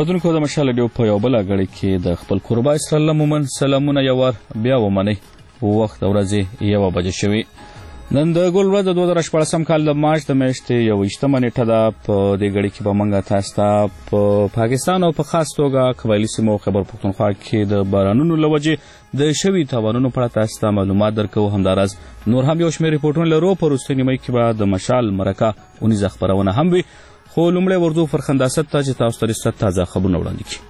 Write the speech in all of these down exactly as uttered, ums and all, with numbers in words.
اورېدونکو د مشال ډیو په یو بل غړي کې د خپل قربا اسرائیل مومن سلامونه یو ور بیا ومني وخت ورځې یو بجې شوي. نن د ګل ورځ د دوه زره شپاړسم کال د مارچ د میاشتې یوویشتمه نیټه ده. په دې غړي کې به موږ تاسو ته په پاکستان او په خاص توګه قبایلي سیمو خیبر پښتونخوا کې د بارانونو له وجې د شوي تاوانونو په اړه تاسو ته معلومات درکوو. همداراز نور هم یو شمېر ریپورټونه لرو. په وروستۍ نیمایي کې به د مشال مرکه اونیزه خپرونه هم وي، خو لومړی ورځو فرخنداست ته چې تاسو ته ریست تازه خبرونه وړاندې کړي.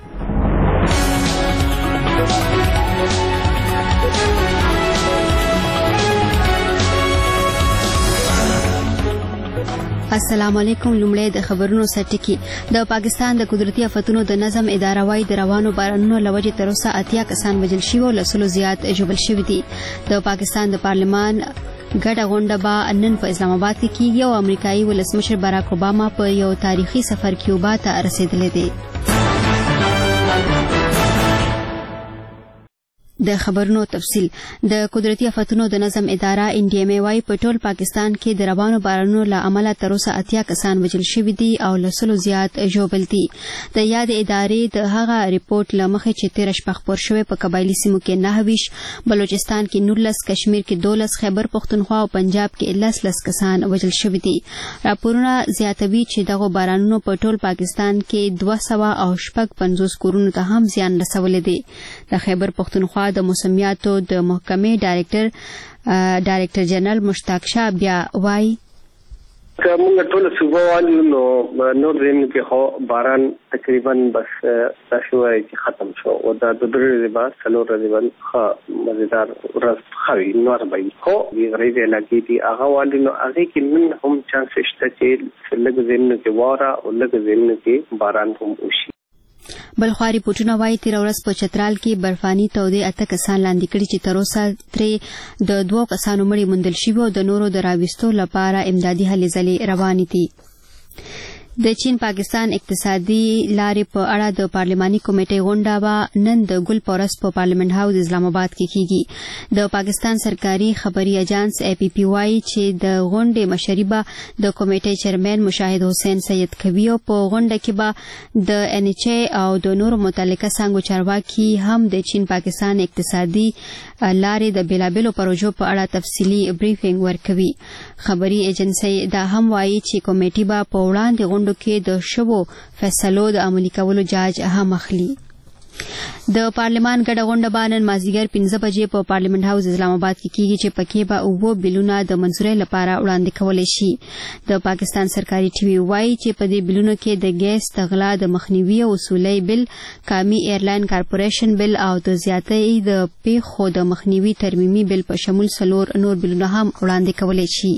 السلام علیکم. لومړی د خبرونو سرټکی. د پاکستان د قدرتي آفتونو د نظم اداره وايي د روانو بارانونو له وجې تر اوسه اتیا کسان وژل شوي او له سلو زیات ژوبل شوي دي. د پاکستان د پارلمان ګډه غونډه به نن په اسلام آباد کې کیږي او امریکایي ولسمشر باراک اوباما په یو تاریخي سفر کیوبا ته رسیدلی دی. د خبرونو تفصیل. د قدرتي آفتونو د نظم اداره ان ډي ام وايي په ټول پاکستان کې د روانو بارانونو له امله تر اوسه اتیا کسان وژل شوي دي او له سلو زیات ژوبل دي. د یاد ادارې د هغه ریپورت له مخې چې تیره شپه خپور شوی په قبایلي سیمو کې نهه ویشت، بلوچستان کې نولس، کشمیر کې دولس، خیبر پښتونخوا او پنجاب کې لس لس کسان وژل شوي دي. راپورونه زیاتوي چې دغه بارانونو په ټول پاکستان کې دوه سوه او شپږ پنځوس کورونو ته هم زیان رسولی دی. د خیبر پښتونخوا د موسمیاتو د محکمې ډایرکټر ډایرکټر جنرال مشتاق شاه بیا وایي که موږ ټول صوبه والو نو نور زمین کې خو باران تقریبا بس دا شوی چې ختم شو او دا د درې ورځې بعد څلور ورځې بعد ښه مزیدار ورځ ښه وي نور به وي. خو د غریبې علاقې دي هغه والو نو هغې کې نن هم چانس شته چې لږ زمینو کې واوره او لږ زمینو کې باران هم وشي. بلخوا ریپورټونه وایي تېره ورځ په چترال کې برفاني تودې اته کسان لاندې کړي چې تر اوسه ترې د دوو کسانو مړي موندل شوي او د نورو د راویستو لپاره امدادي هلې ځلې روانې دي. د چین پاکستان اقتصادي لارې په اړه د پارلماني کمیټې غونډه به نن د ګل په ورځ په پارلیمنت هاوس اسلام آباد کې کیږي. د پاکستان سرکاري خبري اجانس اے پی پی وايي چې د غونډې مشري به د کمیټې چیرمن مشاهد حسین سید کوي او په غونډه کې به د ان ایچ ای او د نورو متعلقه څانګو چارواکي هم د چین پاکستان اقتصادي لارې د بیلابیلو پروژو په اړه تفصیلي بریفینګ ورکوي. خبري ایجنسۍ دا هم وايي چې کمیټې به په وړاندې غونډو کې د شوو فیصلو د عملي کولو جاج هم اخلي. د پارلمان ګډه غونډه به نن مازدیګر پنځه بجې په پارلیمنت هاوس اسلام آباد کې کیږي چې پکې به اووه بلونه د منظورۍ لپاره وړاندې کولی شي. د پاکستان سرکاري ټي وي وایي چې په دې بلونو کې د ګیس د غلا د مخنیوي اصولي بل، قامي ایرلاین کارپوریشن بل او د زیاتۍ د پیښو د مخنیوي ترمیمي بل په شمول څلور نور بلونه هم وړاندې کولی شي.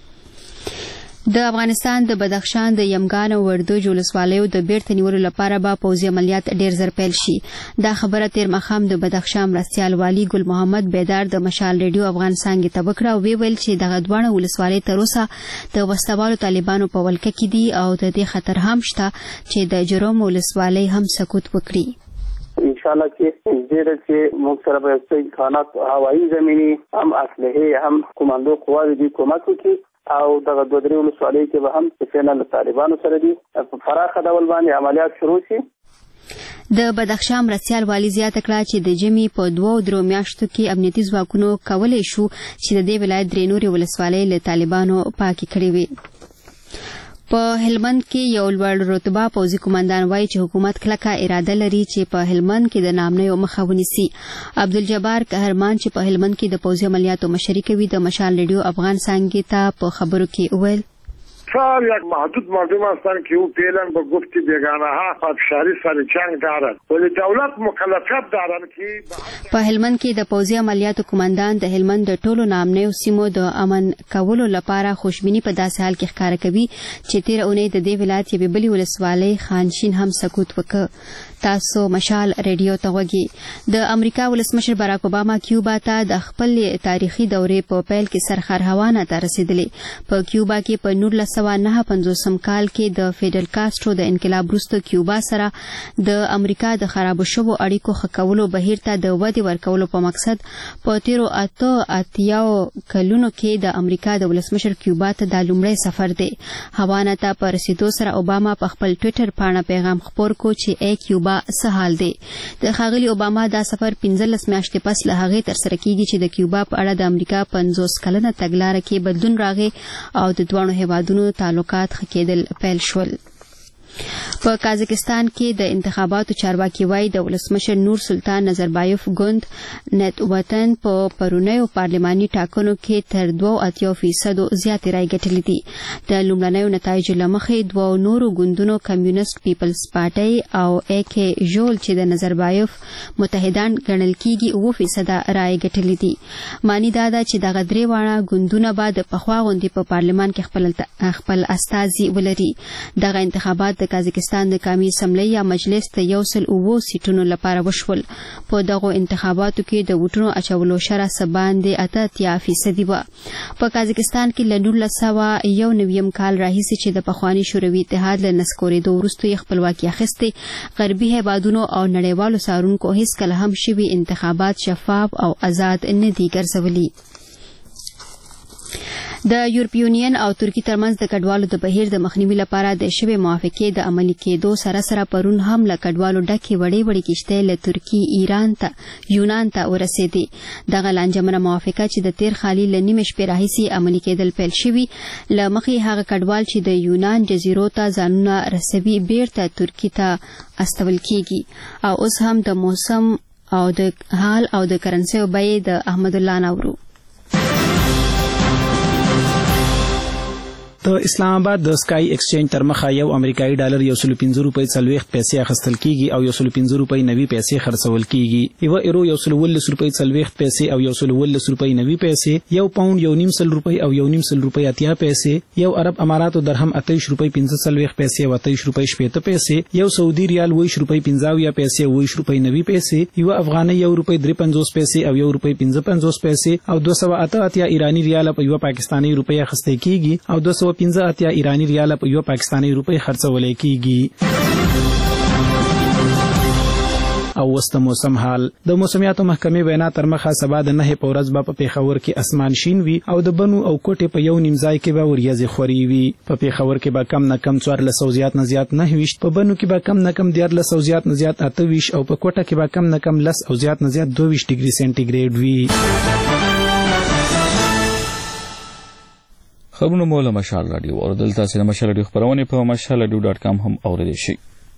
د افغانستان د بدخشان د یمګان او وردوج ولسوالیو د بیرته نیولو لپاره به پوځي عملیات ډیر زر پیل شي. دا خبره تیر ماښام د بدخشان مرستیال والي ګل محمد بیدار د مشال ریډیو افغان څانګې ته وکړه او ویل چې دغه دواړه ولسوالۍ تر اوسه د وسلوالو طالبانو په ولکه کې دي او د دې خطر هم شته چې د جرم ولسوالۍ هم سقوط وکړي. انشاءالله چې ډېر چې موږ سره به څه امکانات هوایي زمینی هم اسلحې هم کمانډو قواوې دي کومک وکړي او دغه دوه درې ولسوالۍ کې به هم چې فعلا له طالبانو سره دي په پراخه ډول باندې عملیات شروع شي. د بدخشان مرستیال والي زیاته کړه چې د ژمي په دوو درو میاشتو کې امنیتي ځواکونو کولی شو چې د دې ولایت درې نورې ولسوالۍ له طالبانو پاکې کړې وي. په هلمند کې یو لوړ رتبه پوځي قومندان وایي چې حکومت کلکه اراده لري چې په هلمند کې د نامنیو مخه ونیسي. عبدالجبار قهرمان چې په هلمند کې د پوځي عملیاتو مشري کوي د مشال ریډیو افغان څانګې ته په خبرو کې وویل صار یک محدود مردم هستند که او فعلا با گفت بیگانه ها افشاری سر جنگ دارند ولی دولت مکلفیت دارند که په هلمند کې د پوځي عملیاتو قومندان د هلمند د ټولو نامنیو سیمو د امن کولو لپاره خوشبیني په داسې حال کې ښکاره کوي چې تیره اونۍ د دې ولایت یوې بلې ولسوالۍ خانشین هم سقوط وکړ. تاسو مشال ریډیو ته وګورئ. د امریکا ولسمشر باراک اوباما کیوبا ته د خپل تاریخي دورې په پیل کې سرخر هوانه ته رسیدلی. په کیوبا کې په نولس سوه نهه پنځوسم کال کې د فیډل کاسترو د انقلاب وروسته کیوبا سره د امریکا د خرابو شوو اړیکو ښه کولو بهیر ته د ودې ورکولو په مقصد په تیرو اته اتیاو کلونو کې د امریکا د ولسمشر کیوبا ته دا لومړی سفر دی. هاوانا ته په رسیدو سره اوباما په خپل ټویټر پاڼه پیغام خپور کو چې ای کیوبا څه حال دی. د ښاغلي اوباما دا سفر پنځلس میاشتې پس له هغې ترسره کیږي چې د کیوبا په اړه د امریکا پنځوس کلنه تګلاره کې بدلون راغی او د دواړو هیوادونو تعلقات ښه کېدل پیل شول. په قازقستان کې د انتخاباتو چارواکي وایي د ولسمشر نور سلطان نظربایف ګوند نت وطن په پرونیو پارلماني ټاکنو کې تر دوه اتیا فیصدو زیاتې رایې ګټلې دي. د لومړنیو نتایجو له مخې دوو نورو ګوندونو کمیونست پیپلز پارټۍ او ای کې ژول چې د نظربایف متحدان ګڼل کېږي اوه فیصده رایې ګټلې دي. معنی دا ده چې دغه درې واړه ګوندونه به د پخوا غوندې په پارلمان کې خپل خپل استازي ولري. دغه انتخابات د قازقستان د قومي اسمبلی یا مجلس د یو سل اوو سیټونو لپاره وشول. په دغو انتخاباتو کې د ووټونو اچولو شرح څه باندې اته اتیا فیصدي وه. په قازقستان کې له نولس سوه یو نویم کال راهیسې چې د پخواني شوروي اتحاد له نسکورېدو وروسته یې خپلواکي اخیستې، غربي هیوادونو او نړیوالو څارونکو هیڅکله هم شوي انتخابات شفاف او آزاد نه دي ګرځولي. د یورپ یونین او ترکیې ترمنځ د کډوالو د بهیر د مخنیوي لپاره د شوې موافقې د عملي کېدو سره سره پرون هم له کډوالو ډکې وړې وړې کښتۍ له ترکیې ایران ته یونان ته ورسېدې. دغه لانجمنه موافقه چې د تیر خالي له نیمې شپې راهیسې عملي کېدل پیل شوي، له مخې هغه کډوال چې د یونان جزیرو ته ځانونه رسوي بیرته ترکیې ته استول کېږي. او اوس هم د موسم او د حال او د کرنسیو بیې د احمد الله نورو. د اسلام آباد د سکای ایکسچینج تر مخه یو امریکایي ډالر یو سل پنځه روپۍ څلوېښت پیسې اخیستل کیږي او یو سل پنځه روپۍ نوي پیسې خرڅول کیږي. یو ایرو یو سل اوولس روپۍ څلوېښت پیسې او یو سل اوولس روپۍ نوي پیسې، یو پاوند یو نیم سل روپۍ او یو نیم سل روپۍ اتیا پیسې، یو عرب اماراتو درهم اتهیش روپۍ پنځه څلوېښت پیسې او اتهیش روپۍ شپېته پیسې، یو سعودي ریال اوویشت روپۍ پنځه اویا پیسې او اوویشت روپۍ نوي پیسې، یو افغانۍ یو روپۍ درې پنځوس پیسې او یو روپۍ پنځه پنځوس پیسې او دوه سوه اته اتیا ایراني ریال په یو پاکستاني روپۍ اخیستل کیږي او دوه سوه پنځه اتیا ایراني ریال په یو پاکستاني روپۍ خرڅول کیږي. او وسط موسم حال. د موسمیاتو محکمې وینا تر مخه سبا د نهه په ورځ به په پیښور کې اسمان شین وي او د بنو او کوټې په یو نیم ځای کې به وریځې خوري وي. په پیښور کې به کم نه کم څوارلس او زیات نه زیات نهه ویشت، په بنو کې به کم نه کم دیارلس او زیات نه زیات اته ویشت او په کوټه کې به کم نه کم لس او زیات نه زیات دوه ویشت ډیګري سینټیګریډ وي. خبرونه مو له مشال راډیو او دلته سره مشال راډیو خبرونه په مشال راډیو ډاټ کام هم اوریدل شي.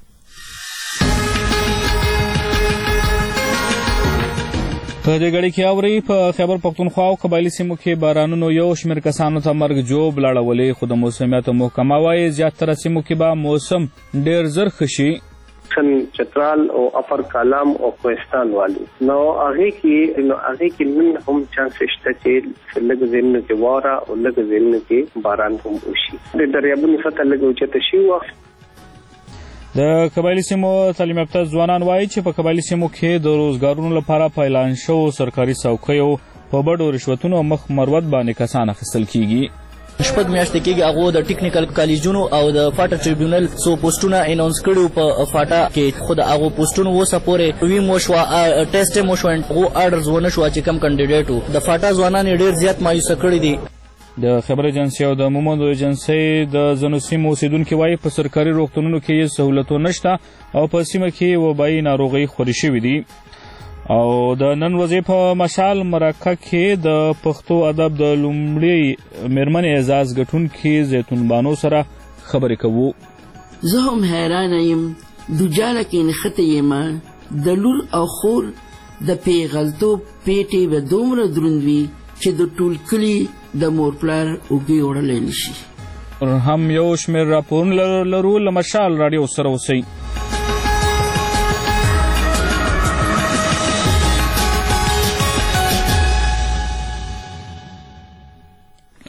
په دې غړي کې اوري په خیبر پختونخوا او قبایلی سیمو کې بارانونو یو شمېر کسانو ته مرګ جوړ لاړولې، خو د موسمیاتو محکمه وايي زیاتره سیمو کې به موسم ډېر زر ښه شي. چترال او اپر کالام او کوهستان والی نو هغه کې نو هغه کې من هم چانس شته چې لږ زمینه کې واره او لږ زمینه کې باران هم وشي. د دریابونو سطح لږ اوچته شي. وخت د قبایلی سیمو تعلیم یافته ځوانان وایي چې په قبایلی سیمو کې د روزګارونو لپاره په اعلان شوو سرکاري څوکیو په بډو رشوتونو مخ مروت باندې کسان اخیستل کیږي. شپږ میاشتې کېږي هغو د ټیکنیکل کالجونو او د فاټا ټریبیونل څو پوسټونه اناونس کړي په فاټا کې، خو د هغو پوسټونو اوسه پورې وي مو شوه، ټیسټ یې مو شوه، هغو اډرز ونه شوه چې کوم کینډیډیټ و. د فاټا ځوانان یې ډېر زیات مایوسه کړي دي. د خبر ایجنسۍ او د مومندو ایجنسۍ د ځینو سیمو اوسیدونکي وایي په سرکاري روغتونونو کې یې سهولتونه نشته او په سیمه کې وبایي ناروغۍ خورې شوي دي. او د نن ورځې په مشال مرکه کې د پښتو ادب د لومړي میرمنې اعزاز ګټونکي زیتون بانو سره خبرې کوو. زه هم حیرانه یم، دوجاله کې نښتې یم، د لور او خور د پیغلتوب پیټې به دومره دروند وي چې د ټول کلي د مور پلار اوږې وړلی نشي. هم یو شمېر راپورونه لرو له مشال راډیو سره اوسئ.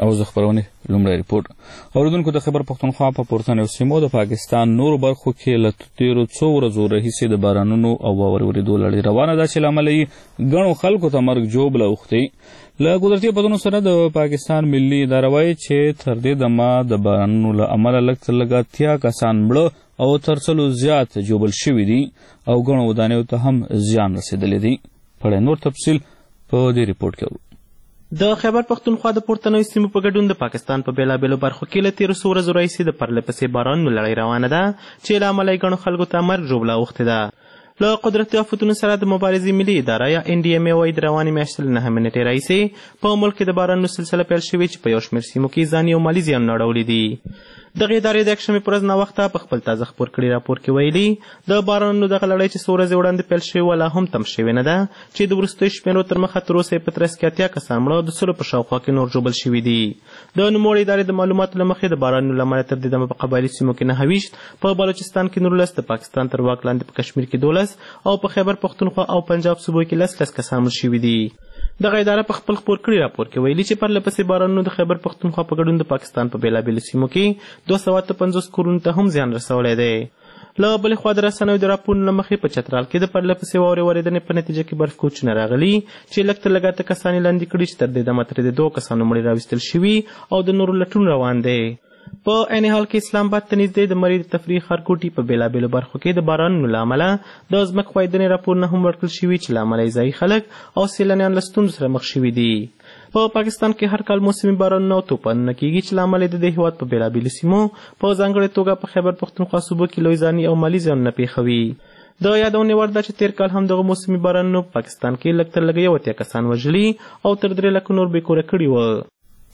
او زه خبرونه لومړی ریپورت. اوریدونکو د خبر پښتونخوا په پورتنیو سیمو د پاکستان نورو برخو کې له تیرو څو ورځو راهیسې د بارانونو او واورې ورېدو لړۍ روانه ده چې له امله یې ګڼو خلکو ته مرګ ژوبله اوښتې. له قدرتي بدلونو سره د پاکستان ملي اداره وایي چې تر دې دمه د بارانونو له امله لږ تر لږه اتیا کسان مړه او تر سلو زیات ژوبل شوي دي او ګڼو ودانیو ته هم زیان رسېدلی دی. په نور تفصیل په دې ریپورت کې ورو. د خیبر پښتونخوا د پورتنیو سیمو په ګډون د پاکستان په بیلابیلو برخو کې له تیرو څو ورځو راهیسې د پرله پسې بارانونو لړۍ روانه ده چې له امله یې ګڼو خلکو ته مرګ ژوبله اوښتې ده. له قدرتي آفتونو سره د مبارزې ملي اداره یا ان ډي ام ای وایي د روانې میاشتې له نهمې نیټې راهیسې په ملک کې د بارانونو سلسله پیل شوې چې په یو شمېر سیمو کې ځاني او مالي زیانونه اړولي دي. دغې ادارې د یکشنبې پر ورځ ناوخته په خپل تازه خپور کړي راپور کې ویلي د بارانونو دغه لړۍ چې څو ورځې وړاندې پیل شوې وه لا هم تم شوې نه ده چې د وروستیو شمېرو تر مخه تر اوسه یې په ترڅ کې اتیا کسان مړه او د سلو په شاوخوا کې نور ژوبل شوي دي. د نوموړې ادارې د معلوماتو له مخې د بارانونو له امله تر دې دمه په قبایلي سیمو کې نهه ویشت، په بلوچستان کې نولس، د پاکستان تر واک لاندې په کشمیر کې دولس او په خیبر پښتونخوا او پنجاب صوبو کې لس لس کسان مړه شوي دي. دغه اداره په خپل خپور کړي راپور کې ویلي چې پرله پسې بارانونو د خیبر پښتونخوا په ګډون د پاکستان په بیلابیلو سیمو کې دوه سوه اته پنځوس کورونو ته هم زیان رسولی دی. له بلې خوا د رسنیو د راپورونو له مخې په چترال کې د پرله پسې واورې ورېدنې په نتیجه کې برف کوچونه راغلي چې لږ تر لږه اته کسان یې لاندې کړي چې تر دې دمه ترې د دوو کسانو مړي راویستل شوي او د نورو لټون روان دی. په عین حال کې اسلام آباد ته نږدې د مرۍ د تفریح ښارګوټي په بیلابیلو برخو کې د بارانونو له امله د ځمکې ښویدنې راپورونه هم ورکړل شوي چې له امله یې ځایي خلک او سیلانیان له ستونزو سره مخ شوي دي. په پاکستان کې هر کال موسمي بارانونه او توپانونه کیږي چې له امله د دې هېواد په بیلابیلو سیمو په ځانګړې توګه په خیبر پښتونخوا صوبو کې لوی ځاني او مالي زیانونه پېښوي. د یادونې وړ ده چې تېر کال هم دغه موسمي بارانونو په پاکستان کې لږ تر لږه یو اتیا کسان وژلي او تر درې لکو نور بېکوره کړي وه.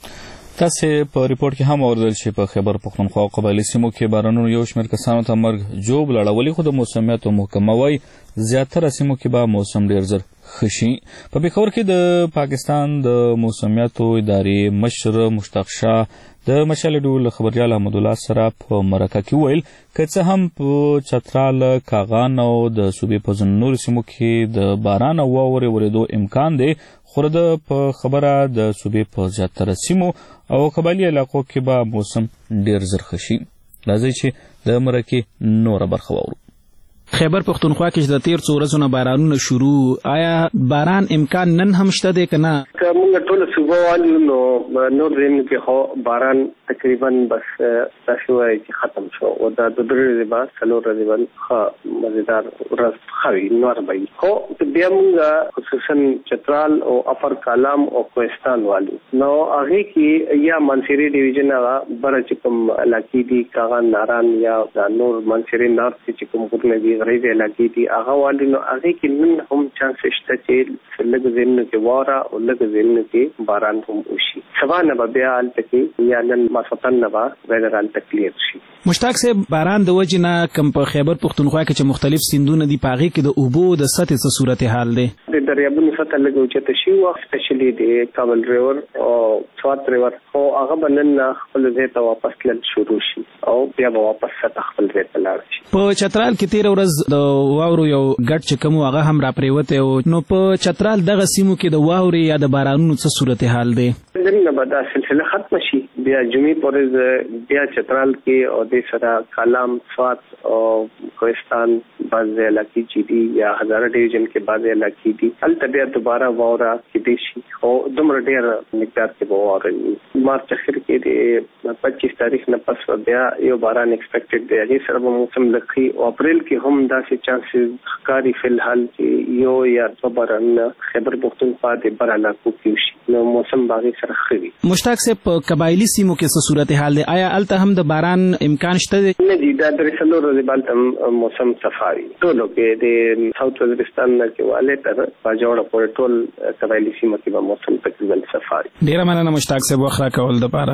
تاسې په ریپورت کې هم اوریدل چې په خیبر پښتونخوا او قبایلي سیمو کې بارانونو یو شمېر کسانو ته مرګ ژوبله اړولي، خو د موسمیاتو محکمه وایي زیاتره سیمو کې به موسم ډېر زر ښه شي. په پېښور کې د پاکستان د موسمیاتو ادارې مشر مشتاق شاه د مشال ډول خبریال احمد الله سره په مرکه کې ویل که څه هم په چترال، کاغان او د صوبې په ځینو نورو سیمو کې د باران او واورې ورېدو امکان دی، خو د په خبره د صوبې په زیاتره سیمو او قبایلي علاقو کې به موسم ډېر زر ښه شي. راځئ چې د مرکې نوره برخه واورو. خیبر پښتونخوا کې د تیر څو ورځو نه بارانونه شروع، آیا باران امکان نن هم شته دی که نه؟ که موږ ټوله صوبه والو نو نور ځایونو کې خو باران تقریبا بس داسې وایي چې ختم شو او دا د درې ورځې بعد څلور ورځې بعد ښه مزېدار ورځ ښه وي، نور به وي. خو بیا موږ خصوصا چترال او اپر کالام او کوهستان والو نو هغې کې یا منصري ډیویژن هغه بره چې کوم علاقې دي، کاغان، ناران یا دا نور منصري نارت چې کوم غرونه دي غریبې علاقې دي هغه والي نو هغې کې نن هم چانس شته چې لږ ځایونو کې واوره او لږ ځایونو کې باران هم وشي. سبا نه به بیا هلته کې یا نن ماسخوتن نه به ویدر هلته کلیر شي. مشتاق صاحب، باران د وجې نه کوم په خیبر پښتونخوا کې چې مختلف سیندونه دي په هغې کې د اوبو د سطحې څه صورتحال دی؟ د دریابونو سطحه لږ اوچته شوي وه، سپیشلي د کابل ریور او سوات ریور، خو هغه به نن خپل ځای ته واپس تلل شروع شي او بیا به واپس سطح خپل ځای ته لاړ شي. په چترال کې تېره ورځ د واورو یو ګډ چې کوم هغه هم راپرېوتی و، نو په چترال دغه سیمو کې د واورې یا د بارانونو څه صورتحال دی؟ نن نه به دا سلسله ختمه شي، بیا جمعې په ورځ بیا چترال کې او دې سره کالام، سوات او کوهستان بعضې علاقې چې دي یا هزاره ډیویژن کې بعضې علاقې دي هلته بیا دوباره واوره کېدی شي او دومره ډېر مقدار کې به واوره وي. مارچ اخر کې د پچیس تاریخ نه پس بیا یو باران ایکسپیکټډ دی، هغې سره به موسم لږ ښي او اپریل کې هم داسې چانسز ښکاري فی الحال چې یو یا دوه بارانونه خیبر پښتونخوا د بر علاقو کې وشي نو موسم به هغې سره ښه وي. مشتاق صاحب، په قبایلي سیمو کې څه صورتحال دی؟ آیا هلته هم د باران امکان شته دی؟ نه دي، دا درې څلور ورځې به هلته موسم صفا وي. ټولو کې د ساوت وزیرستان نه کې والې تر باجوړه پورې ټول قبایلي سیمو کې به موسم تقریبا صفا وي. ډېره مننه مشتاق صاحب وخت راکول دپاره.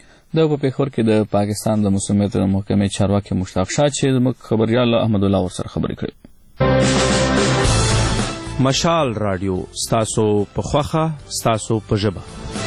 د په پېښور کې د پاکستان د موسمیاتو د محکمې چارواکي مشتاق شاه چې زموږ خبریال احمد الله ورسره خبرې کړې. مشال راډیو، ستاسو په خوښه، ستاسو په ژبه.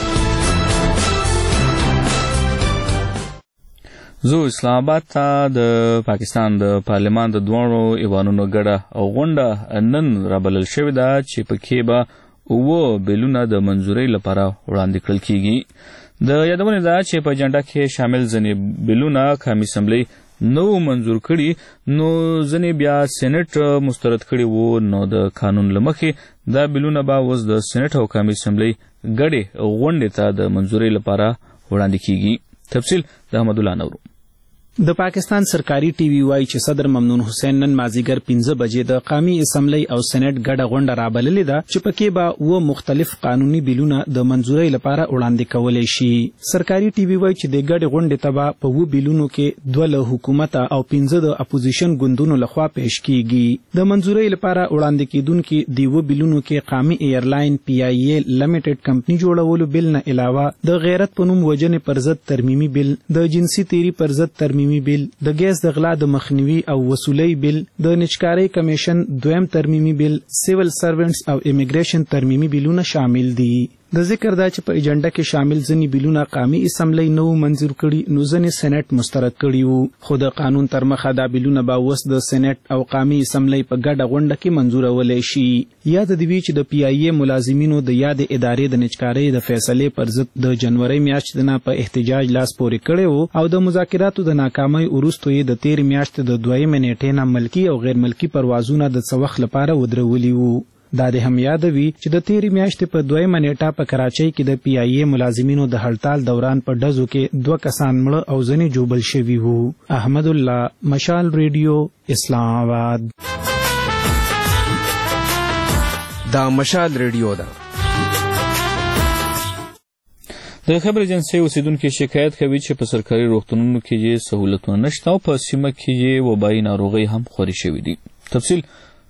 زه اسلام آباد ته د پاکستان د پارلمان د دواړو ایوانونو ګډه او غونډه نن رابلل شوې ده چې پکې به اووه بیلونه د منظورۍ لپاره وړاندې کړل کیږي. د یادونې ده چې په اجنډا کې شامل ځینې بلونه قومي اسمبلی نو منظور کړي نو ځینې بیا سېنټ مسترد کړي وو. نو د قانون له مخې دا بلونه به اوس د سېنټ او قومي اسمبلی ګډې غونډې ته د منظورۍ لپاره وړاندې کیږي. تفصیل د احمد الله نورو. د پاکستان سرکاري ټي وي وايي چې صدر ممنون حسین نن مازیګر پنځه بجې د قومي اسمبلی او سېنټ ګډه غونډه رابللې ده چې پکې به و مختلف قانوني بلونه د منظورۍ لپاره وړاندې کولی شي. سرکاري ټي وي وايي چې د ګډې غونډې ته به په و بلونو کې دوه له حکومت او پنځه د اپوزیشن ګوندونو لخوا پیش کیږي. د منظورۍ لپاره وړاندې کیدونکي د و بلونو کې قومي ایرلاین پی آی ای لیمیټډ کمپنی جوړولو بل نه علاوه د غیرت په نوم وجنې پر ضد ترمیمي بل، د جنسي تیری پر ضد ترمیمي بل، د ګیس د غلا د مخنیوي او وصولۍ بل، د نجکارۍ کمیشن دویم ترمیمي بل، سیول سروینټس او امیګریشن ترمیمي بلونه شامل دي. د ذکر دا چې په ایجنډا کې شامل ځینې بلونه قومي اسمبلی نو منظور کړي نو ځینې سېنټ مسترد کړي وو. خو د قانون تر مخه دا بلونه به اوس د سېنټ او قومي اسمبلی په ګډه غونډه کې منظورولی شي. یاد دې وي چې د پی آی ای ملازمینو د یادې ادارې د نجکارۍ د فیصلې پر ضد د جنورۍ میاشتې نه په احتجاج لاس پورې کړی وو او د مذاکراتو د ناکامۍ وروسته یې د تېرې میاشتې د دویمې نیټې نه ملکي او غیر ملکي پروازونه د څه وخت لپاره ودرولي وو. دا دې هم یادوي چې د تېرې میاشتې په دویمه نیټه په کراچۍ کې د پی آی ای ملازمینو د هړتال دوران په ډزو کې دوه کسان مړه او ځینې جوبل شوي وو. احمد الله، مشال ریډیو، اسلام آباد. دا مشال ریډیو ده. د خبر ایجنسی اوسیدونکو شکایت کوي چې په سرکاري روغتونونو کې یې سہولتونه نشته او په سیمه کې یې وبایي ناروغۍ هم خوري شوي دي. تفصیل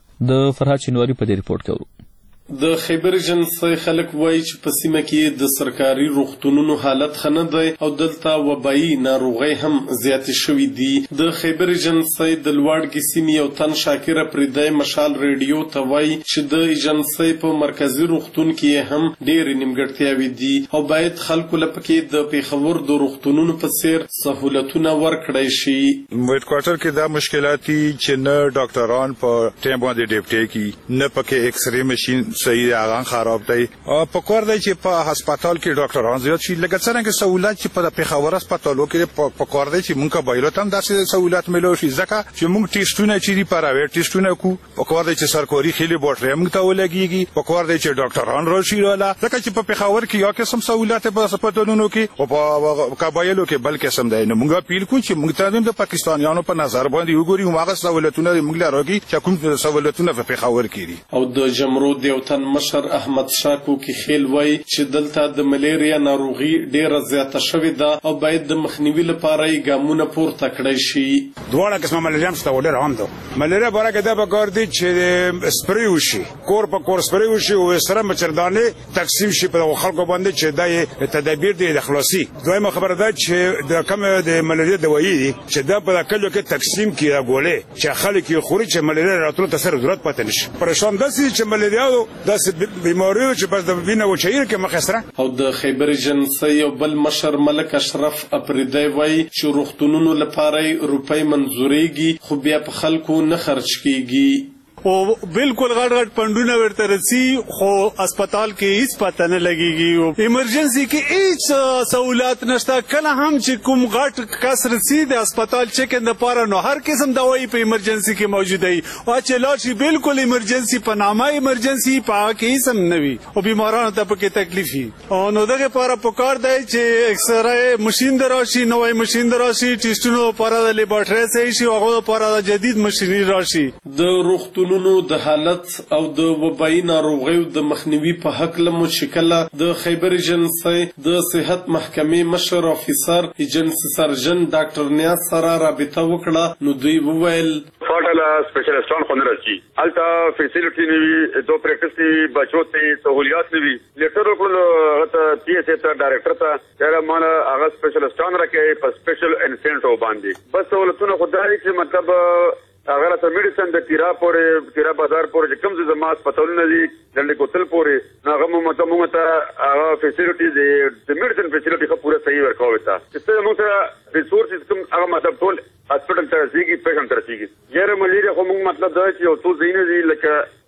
د فرهاد شینواری په دې ریپورت کې ورو. د خیبر ایجنسی خلک وایي چې په سیمه کې د سرکاري روغتونونو حالت ښه نه دی او دلته وبایي ناروغۍ هم زیاتې شوي دي. د خیبر ایجنسی د لوړګي سیمې یو تن شاکر پریدی مشال ریډیو ته وایي چې د ایجنسی په مرکزي روغتون کې هم ډېرې نیمګړتیاوې دي او باید خلکو له پکې د پیښور د روغتونونو په څیر سهولتونه ورکړی شي. هیډ کوارټر کې دا مشکلات دي چې نه ډاکټران په ټایم باندې ډیوټي کوي، نه پکې ایکس رې ماشين صحیح راغان خراب دی او په کور دی چې په هسپتال کې ډاکټران زیات شي. لکه څنګه سہولت چې په پیښور هسپتالو کې په کور دی چې مونږه بایلوت هم داسې سہولت ملو شي ځکه چې مونږ ټیسټونه چې دی پراویټ ټیسټونه کو په کور دی چې سرکاري خېلې بوټري موږ ته ولګيږي، په کور دی چې ډاکټران راشي رااله ځکه چې په پیښور کې یو قسم سہولت په هسپتالونو کې او په کابایلو کې بل قسم دی. نو مونږه اپیل کوو چې مونږ ته د پاکستانیانو په نظر باندې وګوري او هغه سہولتونه موږ لرو چې کوم سہولتونه په پیښور کې دي. او د جمرود یو تن مشر احمد شاکو کې خیل وای چې دلته د ملیریا ناروغي ډیره زیاته شوې ده او باید د مخنیوي لپاره یې ګامونه پورته کړی شي. دواړه قسمه ملیریا هم شته ډیره هم ده. ملیریا برکه ده به کار دي چې سپری وشي، کور په کور سپری وشي او سره مچردانه تقسیم شي په خلکو باندې چې دا تدابیر دي د خلاصي. دویمه خبره ده چې د کوم د ملیریا دوايي دي چې دا په کلو کې تقسیم کیږي ګولې چې خلک یې خوري چې ملیریا راتلو ته سره ضرورت پاتې نشي. پرېشان داسي چې ملیریا داسې بیماریو چې بس د وینې وچیر کې مخسره. او د خیبر ایجنسی یو بل مشر ملک اشرف اپریدی وای چې روغتونونو لپاره روپۍ منظورېږي خو بیا په خلکو نه خرج کیږي او بالکل غټ غټ پندونه ورته رسی خو هسپتال کې هیڅ پته نه لګيږي او ایمرجنسي کې هیڅ سہولت نشته. کله هم چې کوم غټ کس رسی د هسپتال چیکن لپاره نو هر قسم دوايي په ایمرجنسي کې موجوده وي او چې لاشي بالکل ایمرجنسي په نامه ایمرجنسي په کې هیڅ هم نه وي او بیمارانو ته پکې تکلیف وي. او نو دغه لپاره پکار دی چې اکسرې ماشين دراشي، نوې ماشين دراشي، ټیسټونو لپاره د لیبارټري صحیح شي او هغه لپاره د جدید ماشينري راشي. د روغتون د حالت او د وبایي ناروغیو د مخنیوي په حق له مشکله د خیبر ایجنسی د صحت محکمې مشر افیسر ایجنسی سرجن ډاکټر نیاز سره رابطه وکړه. نو دوی وویل فاټل سپیشلیسټان خو نه راځي، الته فیسیلیټي نیوي دو پریکټس نیوي بچو ته سہولیات نیوي لیټر وکړو ته پی ایس ای ته ډایرکټر ته دا مال هغه سپیشلیسټان راکې په سپیشل انسنټو باندې بس سہولتونه خدای چې مطلب هغه ته میډیسن د تیرا پورې تیرا بازار پورې کوم څه زما هسپتالونه دي ډنډ کوتل پورې هغه مو ته مو ته هغه فیسیلیټیز د میډیسن فیسیلیټي خو پوره صحیح ورکوي تا چې موږ سره ریسورسز کوم هغه مطلب ټول هسپتال ته رسیږي پیشنټ رسیږي. یاره ملیریا خو موږ مطلب دا چې یو څو ځینې دي لکه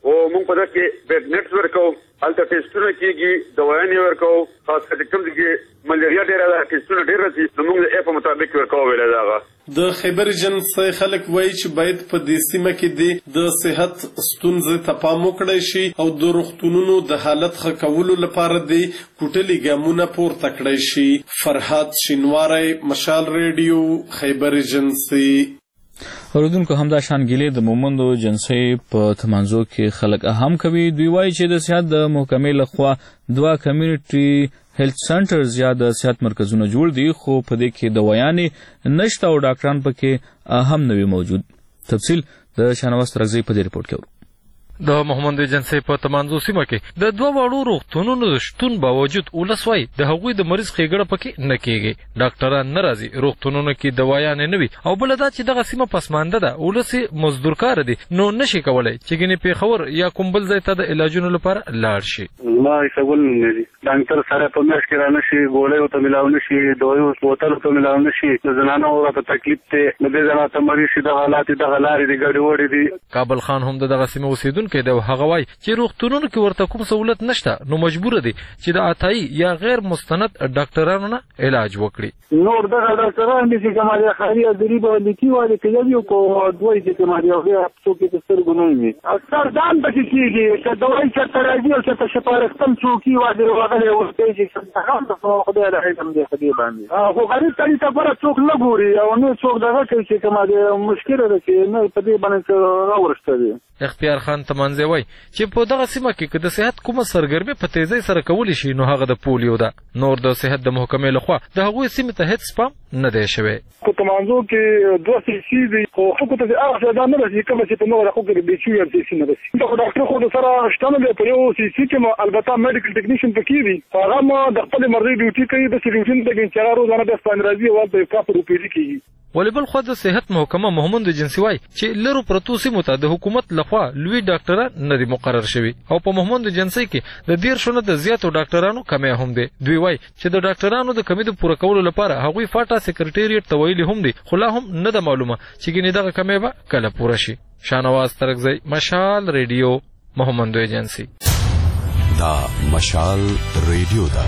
او موږ په دغه کې بیډ نټ ورکو الته ټیسټونه کیږي دوايانې ورکو خاص کر کوم چې ملیریا ډیره ده ټیسټونه ډیر راځي نو موږ یې په مطابق ورکو ویل دا د خیبر جنسي خلک وایي چې باید په دې سیمه کې د صحت ستونزې ته پام وکړی شي او د روغتونونو د حالت ښه کولو لپاره د پټلي ګامونه پورته کړی شي. فرهاد شینواری، مشال ریډیو، خیبر جنسي. اوریدونکو همدا شان ګیلې د مومندو جنسي په تمانزو کې خلک اهم کوي. دوی وایي چې د صحت د محکمې لخوا دوه کمیونټي هیلث سنټرز یا د صحت مرکزونه جوړ دي خو په دې کې دوايانې نشته او ډاکټران پکې هم نه وي موجود. تفصیل د شانواز ترغزي په دې رپورت کې ورو. د محمد جنسي په تمانزو سیمه کې د دوه واړو روغتونونو شتون باوجود ولسوي د هغوی د مریض خېګړه پکې نه کېږي. ډاکټران ناراضي، روغتونونو کې دوايانې نه وي او بل دا چې دغه سیمه پسمانده ده، ولسي مزدورکار دي نو نشي کولای چې ګنې پیښور یا کوم بل ځای ته د علاجونو لپاره لاړ شي. ما یې نه دي ډاکټر سره په مېش کې را نشي، ګولې او ته ملاو نشي، دوی او بوتل ته ملاو نشي. د زنانو او ته تکلیف ته د دې ځای ته مریض شي د حالات د غلارې د ګډ وړي دي. کابل خان هم دغه سیمه اوسیدونکو کې د هغه وای چې روغتونونو کې ورته کوم سہولت نشته نو مجبور دي چې د عطایي یا غیر مستند ډاکټرانو نه علاج وکړي. نور دغه ډاکټران دي چې کومه خاري غریبه لیکي وایي چې یو کو دوی چې کومه یو غیر څوک چې سترګو نه وي اکثر ځان پکې کیږي چې دوی چې تراجي او چې شپارښتم څوکي وایي وغه ورته چې څنګه څنګه خدای له هیڅ هم دې خدای باندې خو غریب تل ته پر څوک نه ګوري او نو څوک دغه کوي چې کومه مشکل ده چې نه په دې باندې راورسته دي. اختیار خان تمانزه وای چې په دغه سیمه کې د صحت کومه سرګرمي په تیزی سره کولی شي نو هغه د پولیو ده. نور د صحت د محکمې لخوا د هغوی سیمې ته هیڅ سپام نه دی شوی. په تمانزو کې دوه سیسي دي خو خو ته هغه ځای نه رسي کوم چې په نور خو کې به شي ورته نه رسي. دا ډاکټر خو سره شتمه دی په یو سیسي کې البته میډیکل ټیکنیشن پکې دي هغه ما د خپل مرضی ډیوټي کوي د سیریفین د ګنچارو روزانه د سپان راځي او د کاپ روپېږي کیږي. ولی بل خو د صحت محکمه محمد جنسي وای چې لرو پرتو سیمو ته د حکومت لخوا لوی ډاکټران نه دي مقرر شوي او په محمد جنسي کې د ډیر شونه د زیاتو ډاکټرانو کمی هم دي. دوی وای چې د ډاکټرانو د کمی د پوره کولو لپاره هغوی فاټا سیکریټریټ ته ویلي هم دي خو لا هم نه ده معلومه چې ګنې دغه کمی به کله پوره شي. شانواز ترغزی، مشال ریډیو، محمد جنسي. دا مشال ریډیو ده.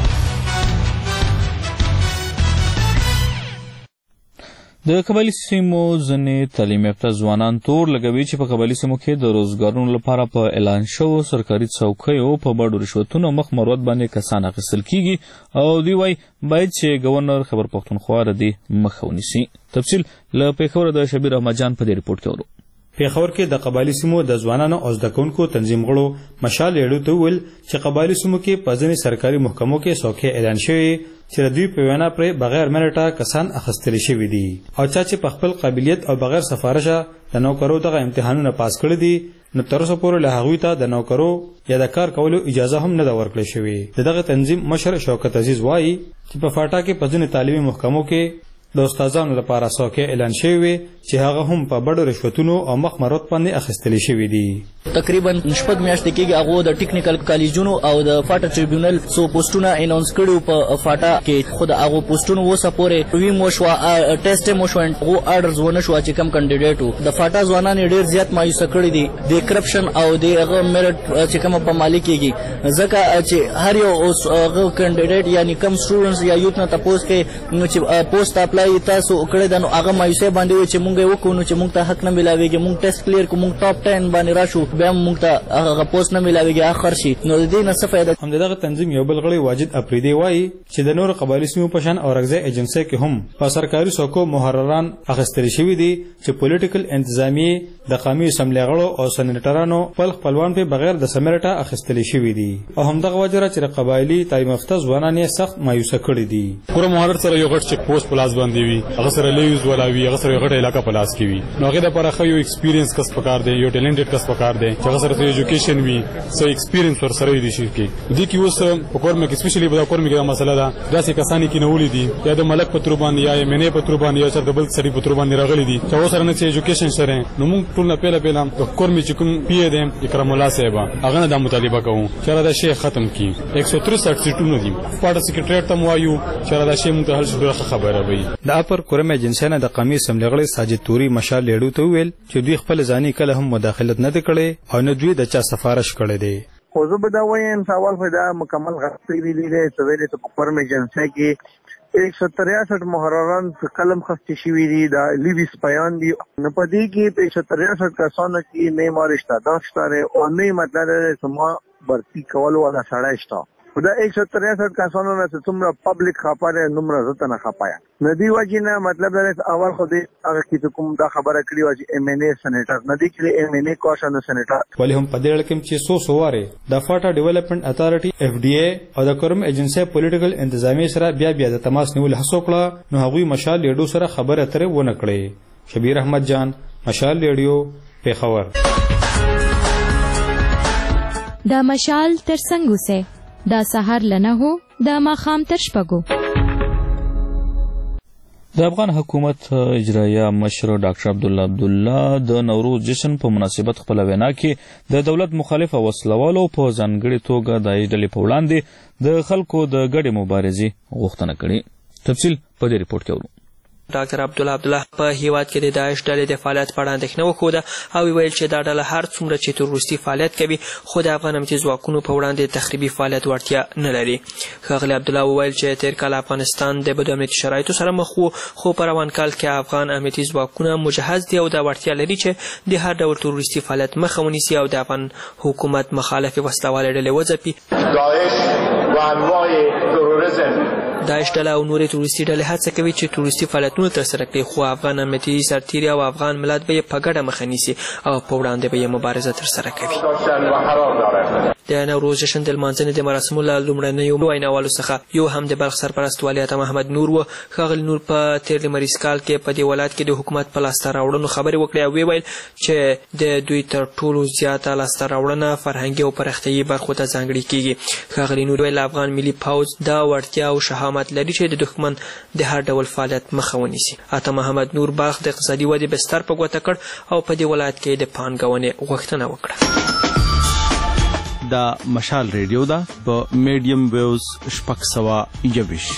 د قبایلي سیمو ځینې تعلیم یافته ځوانان تور لګوي چې په قبایلي سیمو کې د روزګارونو لپاره په اعلان شوو سرکاري څوکیو په بډو رشوتونو مخ مروت باندې کسان اخیستل کیږي او دوی وایي باید چې ګورنر خیبر پښتونخوا د دې مخه ونیسي. تفصیل له پېښور د شبیر احمد جان په دې رپورټ کې ورو. پیښور کې د قبایلي سیمو د ځوانانو او زده کوونکو تنظیم غړو مشال ریډیو ته وویل چې قبایلي سیمو کې په ځینې سرکاري محکمو کې څوکۍ اعلان شوي چې د دوی په وینا پرې بغیر منټه کسان اخیستل شوي دي او چا چې په خپل قابلیت او بغیر سفارشه د نوکرو دغه امتحانونه پاس کړي دي نو تر اوسه پورې له هغوی ته د نوکرو یا د کار کولو اجازه هم نه ده ورکړل شوې. د دغه تنظیم مشر شوکت عزیز وایي چې په فاټا کې په ځینې تعلیمي محکمو کې د استادانو لپاره څوکۍ اعلان شوی وي چې هغه هم په بډو رشوتونو او مخ مروت باندې اخیستل شوي دي. تقریبا شپږ میاشتې کېږي هغو د ټیکنیکل کالجونو او د فاټا ټریبیونل څو پوسټونه اناونس کړي په فاټا کې خو د هغو پوسټونو اوسه پورې ویم وشوه ټیسټ یې وشوه هغو اډرز ونه شوه چې کوم کینډیډیټ و د فاټا ځوانان یې ډېر زیات مایوسه کړي دي د کرپشن او د هغه میرټ چې کومه په مالي کېږي ځکه چې هر یو هغه کینډیډیټ یعنی کم سټوډنټس یا یوت نه تپوس کوي نو چې پوسټ اپلای تاسو کړی ده نو هغه مایوسۍ باندې وایي چې مونږ یې وکړو نو چې مونږ ته حق نه میلاویږي مونږ ټیسټ کلیر کړو مونږ ټاپ ټین باندې راشو بیا هم مونږ ته هغه پوسټ نه میلاویږي آخر شي نو د دې نه څه فایده. همدغه تنظیم یو بل غړی واجد اپریدي وایي چې د نورو قبایلي سیمو په شان اورکزۍ ایجنسۍ کې هم په سرکاري څوکو محرران اخیستل شوي دي چې پولیټیکل انتظامیې د قومي اسمبلۍ غړو او سینیټرانو خپل خپلوان په بغیر د سمرټه اخیستل شوي دي او همدغه وجه چې قبایلي تعلیم یافته ځوانان یې سخت مایوسه کړي دي. پوره محرر سره یو غټ چک پوسټ پلاس باندې وي هغه سره لیوز ولاوي هغه سره یو غټ علاقه پلاس کی وي نو هغه د لپاره خو یو ایکسپیرینس کس پکار دی یو ټیلنټډ کس پکار دی چې هغه سره ایجوکیشن وي سو ایکسپیرینس ور سره دی شي کې دي کې اوس په کورم کې سپیشلی په کورم کې مسله ده داسې کسانی کې نو ولیدي یا د ملک په تر باندې یا منې په تر باندې یا چې د بل سړي په تر باندې راغلي دي چې اوس سره نه ایجوکیشن سره نو موږ ټول نه پیله پیله د کورم چې کوم پی دی اکرام الله صاحب هغه نه د مطالبه کوو چې را د شیخ ختم کی ایک سو تریسٹھ سیټونه دي پاړه سیکریټریټ ته وایو چې را د شیخ متحل شو خبره وي. د اپر کورم ایجنسی نه د قومي اسمبلۍ غړي ساجد توري مشال لیډو ته ویل چې دوی خپل ځاني کله هم مداخلت نه کړي او نه دوی د چا سفارش کړی دی. خو زه به دا وایم سوال خو دا مکمل غلط ویلي دی چې ویلې ته په فرم ایجنسۍ کې ایک سو تریاسٹھ محرران قلم خسته شوي دي دا لیوی سپایان دي نه پدې کې په ایک سو تریاسٹھ کسانو کې نه مارشته دا ستاره او نه مطلب چې ما برتی کولو ولا سړی شته دا ایک سو تریاسٹھ کسانو نه چې څومره پبلک خپاره نمبر زته نه خپایا ندی وجنه مطلب دا اول خو دې هغه کې کوم دا خبره کړی و چې ایم ان ای سېنیټر ندی کې ایم ان ای کوشن سېنیټر ولی هم په دې اړه کې چې سو سواره د فاټا ډیولپمنٹ اتارټي اف ډي ای او د کرم ایجنسی پولیټیکل انتظامی سره بیا بیا د تماس نیول هڅه کړه نو هغوی مشال لیډو سره خبره اترې ونه کړې. شبیر احمد جان، مشال لیډیو، پیښور. دا مشال تر څنګه سه دا سحر لنه هو دا ماخام تر شپګو. د افغان حکومت اجرایه مشر ډاکټر عبدالله عبدالله د نوروز جشن په مناسبت خپل وینا کې د دولت مخالف وسلوالو په ځانګړي توګه د ډلې په وړاندې د خلکو د ګډې مبارزې غوښتنه کړې. تفصیل په دې ریپورت کې ورو. ډاکټر عبدالله عبدالله په هیواد کې د داعش ډلې د فعالیت په اړه اندېښنه وښوده او ویل چې دا ډله هر څومره چې تروریستي فعالیت کوي خو د افغان امنیتي ځواکونو په وړاندې تخریبي فعالیت وړتیا نه لري. ښاغلي عبدالله وویل چې تېر کال افغانستان د بدو امنیتي شرایطو سره مخ و خو په روان کال کې افغان امنیتي ځواکونه مجهز دي او دا وړتیا لري چې د هر ډول تروریستي فعالیت مخه ونیسي او د افغان حکومت مخالفې وسلوالې ډلې وځپي. داعش و انواع تروریسم داعش ډله او نورې تروریستي ډلې هڅه کوي چې تروریستي فعالیتونه ترسره کړي خو افغان امنیتي سرتیري او افغان ملت به یې په ګډه مخه نیسي او په وړاندې به یې مبارزه ترسره کوي. د نوروز جشن د لمانځنې د مراسمو له لومړنیو ویناوالو څخه یو هم د بلخ سرپرست والي عطا محمد نور و. ښاغلي نور په تېر لمریز کال کې په دې ولایت کې د حکومت په لاسته راوړنو خبرې وکړې او ویل چې د دوی تر ټولو زیاته لاسته راوړنه فرهنګي او پراختیایي برخو ته ځانګړې کیږي. ښاغلي نور ویل افغان ملي پوځ دا وړتیا او شهامت لري چې د دښمن د هر ډول فعالیت مخه ونیسي. عطا محمد نور بلخ د اقتصادي ودې بستر په ګوته کړ او په دې ولایت کې د پانګونې غوښتنه وکړه. دا مشال ریډیو ده په میډیم ویوز شپږ سوه یوویشت.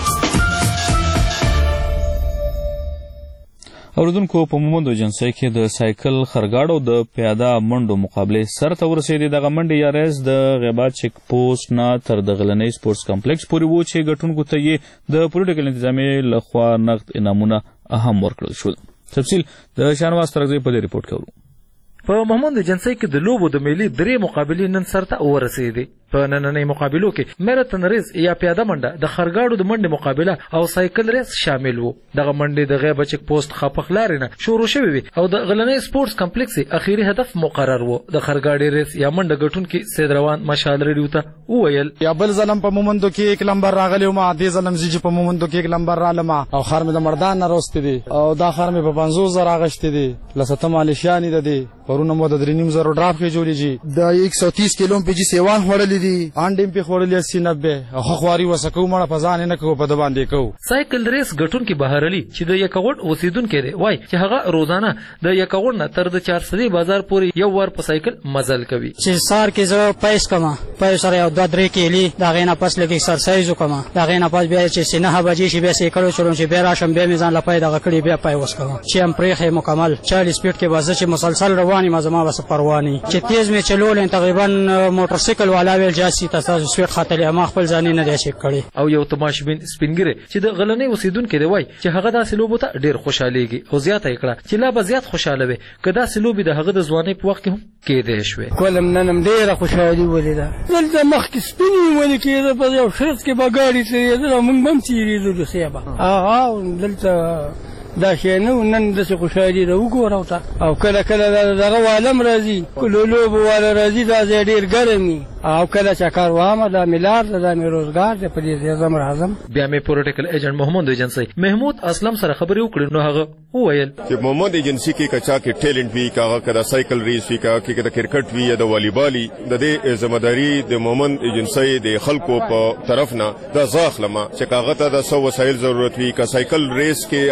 اوریدونکو په مومند ایجنسۍ کې د سایکل خرګاړو د پیاده منډو مقابلې سرته ورسېدې. دغه منډې یا ریس د غیبا چیک پوسټ نه تر د غلنۍ سپورټس کمپلیکس پورې و چې ګټونکو ته یې د پولیټیکل انتظامیې لخوا نقد انعامونه هم ورکړل شول. تفصیل د شانواز ترغزی په دې ریپورت کې ورو. په مومند ایجنسۍ کې د لوبو د ملي درې مقابلې نن سرته ورسېدې. په نننۍ مقابلو کې میراتون ریس یا پیاده منډه، د خرګاړو د منډې مقابله او سایکل ریس شامل وو. دغه منډې د غیبه چیک پوسټ خپخ لارې نه شروع شوې وي او د غلنۍ سپورټس کمپلیکس اخیری هدف مقرر وو. د خرګاړي ریس یا منډه ګټونکي سید روان مشال ریډیو ته وویل یا بل ظلم په مومندو کې یک لمبر راغلی و ما دې ظلم زیږي په مومندو کې یک لمبر رالم او خر مې د مردان نه روستې دي او دا خر مې په پنځوس زره اغشتې دي لسته مالشیانې ده دي پرونه مو د درې نیم زرو ډراپ کې جوړېږي د یک سو تیس کیلو په جی سیوان خوړلې دي انډیم په خوړلې اسی نبه او خواري وسکو مړه په ځان نه کو په د باندې کو. سایکل ریس ګټونکي بهرلی چې د یکوړ اوسیدونکو دی وای چې هغه روزانه د یکوړ نه تر د چار سدي بازار پورې یو ور په سایکل مزل کوي. چې سار کې زه پېس کما پېس سره یو دوه درې کیلی دا غینه پس لګي ایکسرسایز وکما دا غینه پس بیا چې سینه بجې شي بیا سایکل چلون چې بیا راشم بیا میزان لپاره دغه کړي بیا پای وسکما چې ام پرېخه مکمل چالیس سپیډ کې بازه چې مسلسل رواني مزما وس پرواني چې تیز می چلول تقریبا موټر سایکل والا ویل جاسي تاسو سپیډ خاطر ما خپل ځان نه دی شي کړی. او یو تماشبین سپینګره چې د غلنۍ اوسیدونکو دی وای چې هغه داسې لوبو ته ډیر خوشاليږي او زیاته کړه چې لا به زیات خوشاله وي کدا داسې لوبي د هغه د ځوانۍ په وخت کې هم کېدې شوې. کولم ننم ډیره خوشالي ولیده دلته مخکې سپینې ولې کېده په یو شرط کې بګاړي سره موږ هم تیریدو سیبا اه دلته دا شی نه نن داسې خوشالي ده وګوره ته او کله کله دغه عالم راځي کله لوبو والا راځي دا ځای ډېر ګرم وي او کله چې کار وامه دا میلار ده دا مې روزګار دی په دې اعظم راځم. بیا مې پولیټیکل ایجنټ محمد ایجنسۍ محمود اسلم سره خبرې وکړې نو هغه وویل چې محمد ایجنسۍ کې کچا کې ټیلنټ وي کاغه کدا سایکل ریس وي کاغه کې د کرکټ وي یا د والیبالي د دې ذمہداري د محمد ایجنسۍ د خلکو په طرف نه د ځاخلمه چې کاغه ته د سو وسایل ضرورت وي کا سایکل ریس کې هغه ماته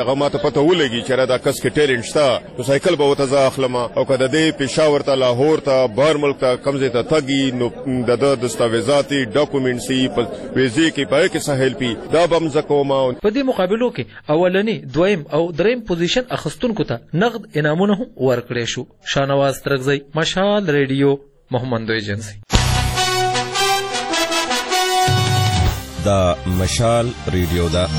پته ولګي چې دا کس کې ټیلنټ شته نو سایکل به وته زه اخلم او که د دې پېښور ته لاهور ته بهر ملک ته کوم ځای ته تګي نو د ده دستاویزات یې ډاکومنټس یې په ویزې کې په هغې کې څه هیلپ وي دا به هم زه کوم. په دې مقابلو کې اولنی دویم او دریم پوزیشن اخیستونکو ته نقد انعامونه هم ورکړی شو. شاهنواز ترکزی، مشال ریډیو، مهمندو ایجنسی. دا مشال ریډیو ده.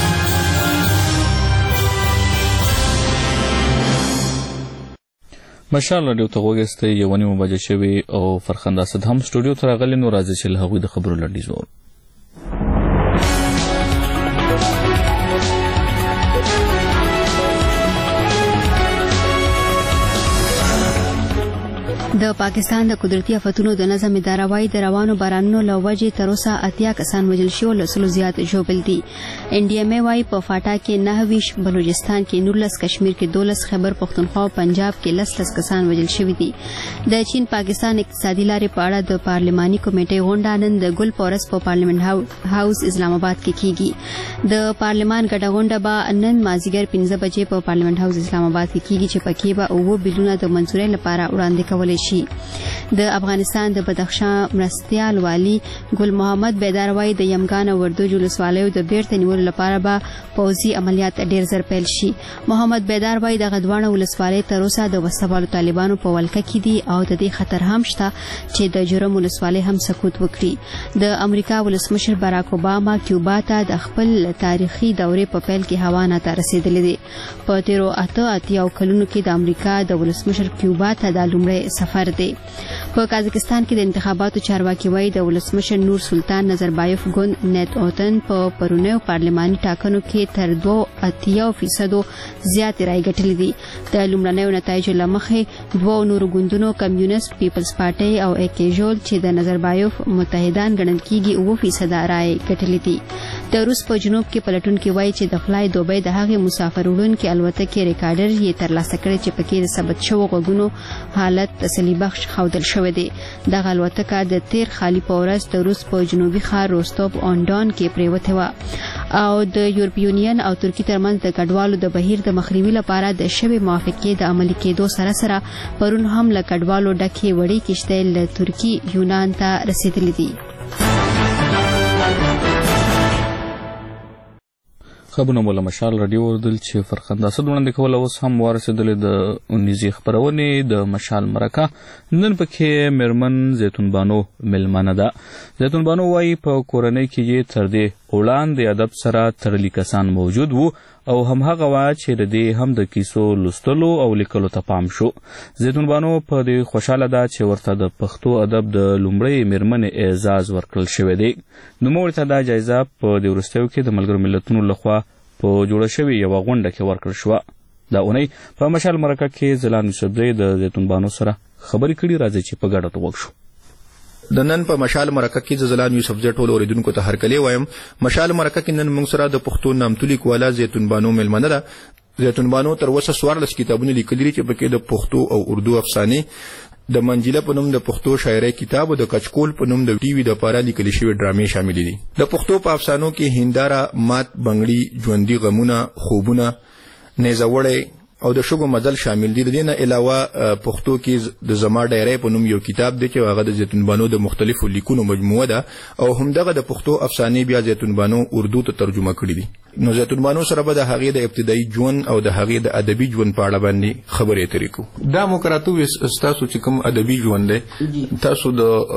مشال راډیو ته غوږ ایستی، یوه نیمه بجه شوې او فرخنده اسد هم سټوډیو ته راغلی. نو راځي چې له هغوی د خبرو لنډیز واورو. د پاکستان د قدرتي آفتونو د نظم اداره وايي د روانو بارانونو له وجې تر اوسه اتیا کسان وژل شوي او له سلو زیات ژوبل دي. ان ډي ام اے وايي په فاټا کې نهه ویشت، بلوچستان کې نولس، کشمیر کې دولس، خیبر پښتونخوا او پنجاب کې لس لس کسان وژل شوي دي. د چین پاکستان اقتصادي لارې په اړه د پارلماني کمیټې غونډه نن د ګل پورس په پارلیمنت هاوس اسلام آباد کې کیږي. د پارلمان ګډه غونډه به نن مازیګر پنځه بجې په پارلیمنت هاوس اسلام آباد کې کیږي چې پکې به اووه بلونه د منظورۍ لپاره وړاندې کولی شي. د افغانستان د بدخشان مرستیال والی ګل محمد بیدار وايي د یمګان او وردوج ولسوالیو د بیرته نیولو لپاره به پوځي عملیات ډیر زر پیل شي. محمد بیدار وايي د غدوانه ولسوالۍ تر اوسه د وسوالو طالبانو په ولکه کې دي او د دې خطر هم شته چې د جرم ولسوالۍ هم سقوط وکړي. د امریکا ولسمشر باراک اوباما کیوبا ته د خپل تاریخي دورې په پیل کې هاوانا ته رسیدلی دی. په تیرو اته اتیاو کلونو کې د امریکا د ولسمشر کیوبا ته د لومړی سفر دی. په قازقستان کې د انتخاباتو چارواکي وايي د ولسمشر نور سلطان نظربایف ګوند نیت اوتن په پرونیو پارلماني ټاکنو کې تر دوه اتیا فیصدو زیات رای ګټلې دي. د لومړنیو نتایجو له مخې دوه نورو ګوندونو کمیونست پیپلز پارټي او اکیجول چې د نظربایف متحدان ګڼل کېږي اوه فیصده رای ګټلې دي. د روس په جنوب کې پلټونکي وايي چې د فلای دوبۍ د هغې مسافر وړونکي الوتکې ریکارډر یې ترلاسه کړی چې پکې د ثبت شوو غوږونو حالت تسلي بخش ښودل شوی دی. دغه الوتکه د تیر خالي په ورځ د روس په جنوبي ښار روستوف آن ډان کې پریوتې وه او د یورپ یونین او ترکي ترمنځ د کډوالو د بهیر د مخنیوي لپاره د شوې موافقې د عملي کېدو سره سره پرون هم له کډوالو ډکې وړې کښتۍ له ترکي یونان ته رسیدلې دي. خبرونه مو له مشال راډیو اورېدل چې فرخنده اسد وړاندې کوله. اوس هم ورسېدلې د اونیزې خپرونې د مشال مرکه. نن پکې میرمن زیتون بانو مېلمنه ده. زیتون بانو وایي په کورنۍ کې یې تر دې وړاندې ادب سره تړلي کسان موجود وو او همهغه وه چې د دې هم د کیسو لوستلو او لیکلو ته پام شو. زیتون بانو په دې خوشحاله ده چې ورته د پښتو ادب د لومړۍ میرمنې اعزاز ورکړل شوی دی. نوموړې ته دا جایزه په دې وروستیو کې د ملګرو ملتونو لخوا په جوړه شوې یوه غونډه کې ورکړل شوه. دا اونۍ په مشال مرکه کې ځلان یوسفزۍ د زیتون بانو سره خبرې کړي. راځي چې په ګډه غوږ شو. د نن په مشال مرکه کې زلان یوسفزۍ ټول اوریدونکو ته هرکلی وایم. مشال مرکه کې نن موږ سره د پښتو نامتو لیکواله زیتون بانو مېلمنه ده. زیتون بانو تر اوسه څوارلس کتابونه لیکلي دي چې پکې د پښتو او اردو افسانې، د منجیله په نوم د پښتو شاعرۍ کتاب او د کچکول په نوم د ټي وي دپاره لیکل شوي ډرامې شاملې دي. د پښتو په افسانو کې هنداره، مات بنګړي، ژوندي غمونه، خوبونه، نیزه وړی او د شګو مزل شامل دي. د دې نه علاوه پښتو کې د زما ډایرۍ په نوم یو کتاب دی چې هغه د زیتون بانو د مختلفو لیکونو مجموعه ده او همدغه د پښتو افسانې بیا زیتون بانو اردو ته ترجمه کړي دي. نو زیتون بانو سره به د هغې د ابتدایي ژوند او د هغې د ادبي ژوند په اړه باندې خبرې اترې کوو. دا مو که راته ووایې ستاسو چې کوم ادبي ژوند دی، تاسو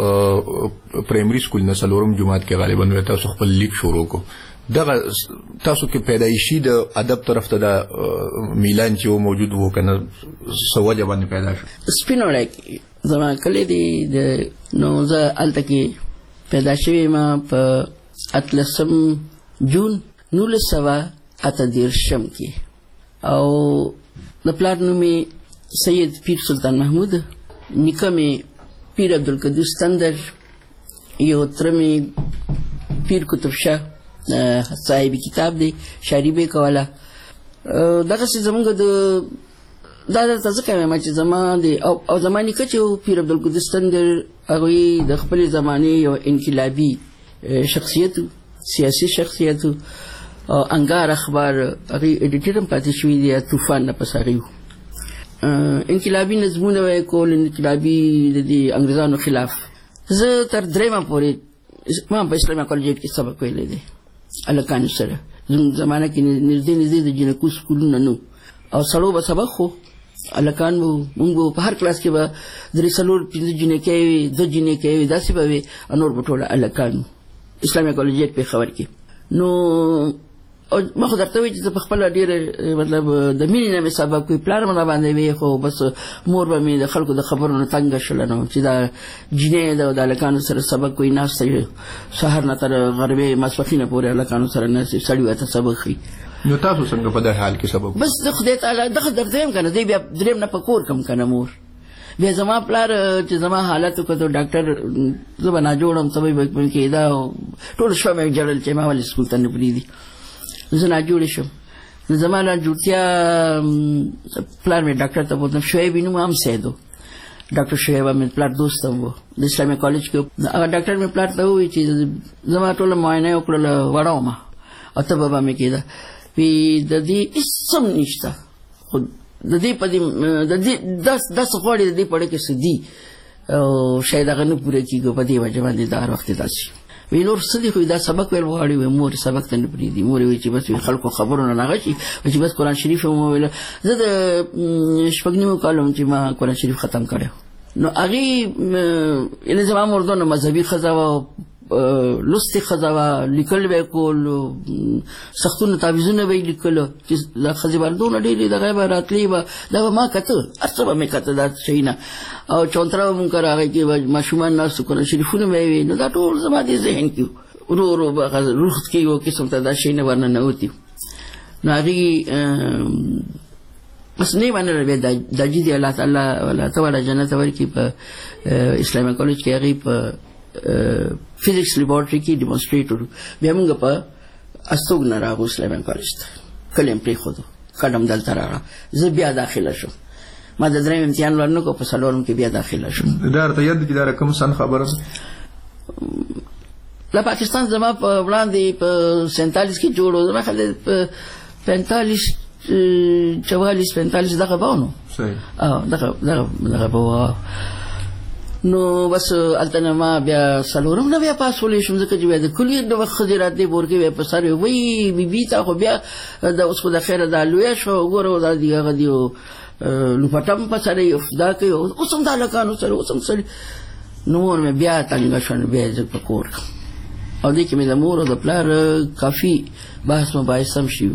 د پرایمري سکول نه څلورم جماعت کې غالبا وایي تاسو خپل لیک شروع کو. دغه تاسو کې پیدایشي د ادب طرف ته د میلان چې و موجود و که نه څه وجه باندې پیدا شو؟ سپین وړی زما کلی دی د نو زه هلته کې پیدا شوی یم په اتلسم جون نولس سوه اته دېرشم کې او د پلار نوم یې سید پیر سلطان محمود، نیکه مې پیر عبدالقدوس تندر، یو تره مې پیر کتب شاه صاحب کتاب دی، شاعري به یې کوله. دغسې زمونږ د دا درته ځکه وایم چې زما د او زما نیکه چې پیر عبدالقدوس تندر هغوی د خپلې زمانې یو انقلابي شخصیت و، سیاسي شخصیت و انګار اخبار هغه ایډیټر هم پاتې شوی دی طوفان نه پس هغه انقلابي نظمونه وای کول انقلابي د دې انګريزانو خلاف زه تر درېمه پورې ما په اسلامي کالج کې سبق ویلې دي الکان سره زمانہ کې نږدې نږدې د جنکو سکولونه نو او سړو به سبق خو الکان وو موږ په هر کلاس کې به درې څلور پنځه جنې کې د جنې کې داسې به وي انور بټوله الکان اسلامي کالج په خبر کې نو او ما خو درته وی چې په خپل ډیر مطلب د مینې نه سبب کوي پلان مله باندې وی خو بس مور به مې د خلکو د خبرونو تنګ شول نو چې دا جنې د الکانو سره سبق کوي ناس سحر نه تر غربي مسفخینه پورې الکانو سره نه سړی وته سبق کوي نو تاسو څنګه په دې حال کې سبق بس د خدای تعالی دغه درته کنه دی بیا دریم نه پکور کم کنه مور بیا زما پلار چې زما حالت کو ته ډاکټر زبنا جوړم سبب کې دا ټول شو مې جړل چې ما ول سکول ته نه پریدي زه نه جوړ شم زمانہ جوړتیا پلان مې ډاکټر ته وته شوی بینو هم سیدو ډاکټر شوی مې پلان دوست وو د اسلامي کالج کې هغه ډاکټر مې پلان ته وی چې زما ټول معاینه وکړل وړاو ما او ته بابا مې کېده وی د دې اسم نشته خو د دې په دې د دې داس داس غوړې د دې په اړه کې سدي او شاید هغه نه پوره کیږي په دې وجه باندې دا وخت داسي وینور سدي خو دا سبق ویل غواړي و مور سبق ته نه پریدي مور وی چې بس خلکو خبرونه نه غشي چې بس قران شریف مو ویل زه د شپږنیمو کالم چې ما قران شریف ختم کړو نو هغه ان زما مردونه مذهبي خزاوه لستی خزاوه لیکل به کول سختونه تعویذونه به لیکل چې د خزیباندونه ډېری د غیب راتلی به دا ما کته ارڅه مې کته دا شینا او چونترا مونږ راغی چې ماشومان ناس قرآن شریفونه مې وی نو دا ټول زما دي ذهن کې ورو ورو به روح کې یو قسم ته دا شینه ورنه نه وتی نو هغه بس نه باندې د جدي الله تعالی ولا تعالی جنت ورکی په اسلامي کالج کې هغه په فزیکس لیبارټری کې ډیمونستریټر بیا موږ په استوګ نه راغو اسلامي کالج ته کلم پری خو قدم دلته راغله زه بیا داخله شوم ما د دریم امتحان ورنه کو په سلورم کې بیا داخله شوم دا ته یاد دي دا کوم سن خبره لا پاکستان زما په وړاندې په سینتالیس کې جوړو زما خل په پینتالیس چوالیس پینتالیس دغه باونو صحیح اه دغه دغه په نو بس التنه ما بیا سلورم نه بیا پاسولې شم ځکه چې بیا د کلیت د وخت خجرات دی ورګه بیا په سره وی بي بي تا خو بیا د اوس خو د خیره د لوی شو ګورو د دیغه دیو نو پټم په سره یو دا کوي اوس هم د لکانو سره اوس هم سره نو مې بیا څنګه شون بیا ځکه په کور او دې کې مې د مور او د پلار کافي بحث مباحث هم شي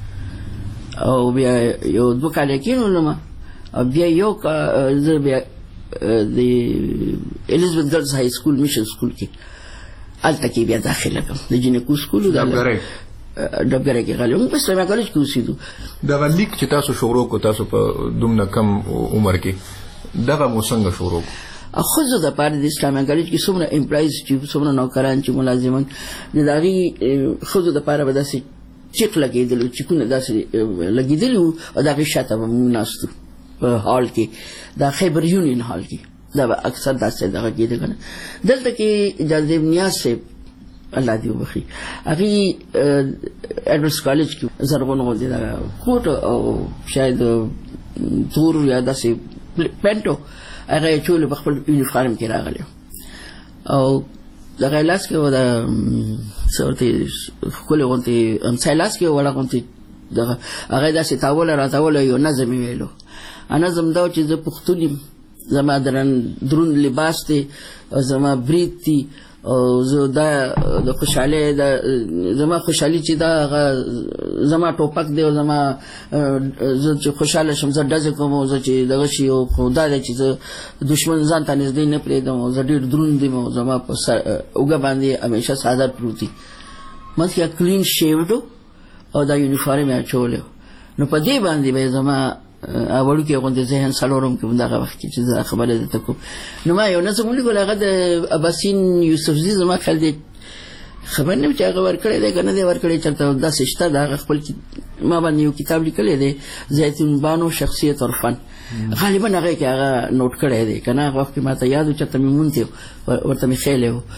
او بیا یو دوه کال کې نو ما بیا یو زه بیا د الیزابت ګرلز های سکول میشن سکول کې الته کې بیا داخله کوم د جنکو سکول د ډبګره کې غلم په اسلامي کالج کې اوسېدو دا لیک چې تاسو شروع کو تاسو په دومره کم عمر کې دغه مو څنګه شروع خو زه د پاره د اسلامي کالج کې څومره امپلایز چې څومره نوکران چې ملازمان د دغه خو د پاره به داسې چیک لګیدل چې کو نه داسې لګیدل او دغه شاته مناستو په هال کې دا خیبر یونین هال کې دا اکثر داسې دغه کېده کنه دلته کې جاذب نیاز سے الله دې وبخي هغه ایډورس کالج کې زرغون غوډه دا کوټ او شاید تور یا داسې پینټو هغه چول په خپل یونیفارم کې راغلی او دغه لاس کې ودا څورتي کوله غونتي ام څلاس کې ولا غونتي دغه هغه داسې تاول راځول یو نظم ویلو انا زمدا چې زه پښتونیم زما درن درون لباس ته زما بریت تی او زه دا د خوشاله د زما خوشحالي چې دا زما ټوپک دی زما زه چې خوشاله شم زه دځ کوم زه چې دغه شی او خدا دې چې دشمن ځان ته نږدې نه پرېدم زه ډېر درون دی زما په اوګه باندې همیشه ساده پروتي مڅ کلین شیوډو او دا یونیفارم یې چولې نو په دې باندې به زما اولو کې غونډه ذهن سلورم کې دغه وخت کې چې خبره ده تکو نو ما یو نظم ولیکل هغه د اباسین یوسفزي زما خل دې خبر نه چې هغه ورکړی دی کنه دی ورکړی چرته دا سشته دا خپل ما باندې یو کتاب لیکل دی زیتون بانو شخصیت اور فن غالبا هغه کې هغه نوٹ کړی دی کنه هغه وخت ما ته یاد و چې ته مونته ورته مې خېلې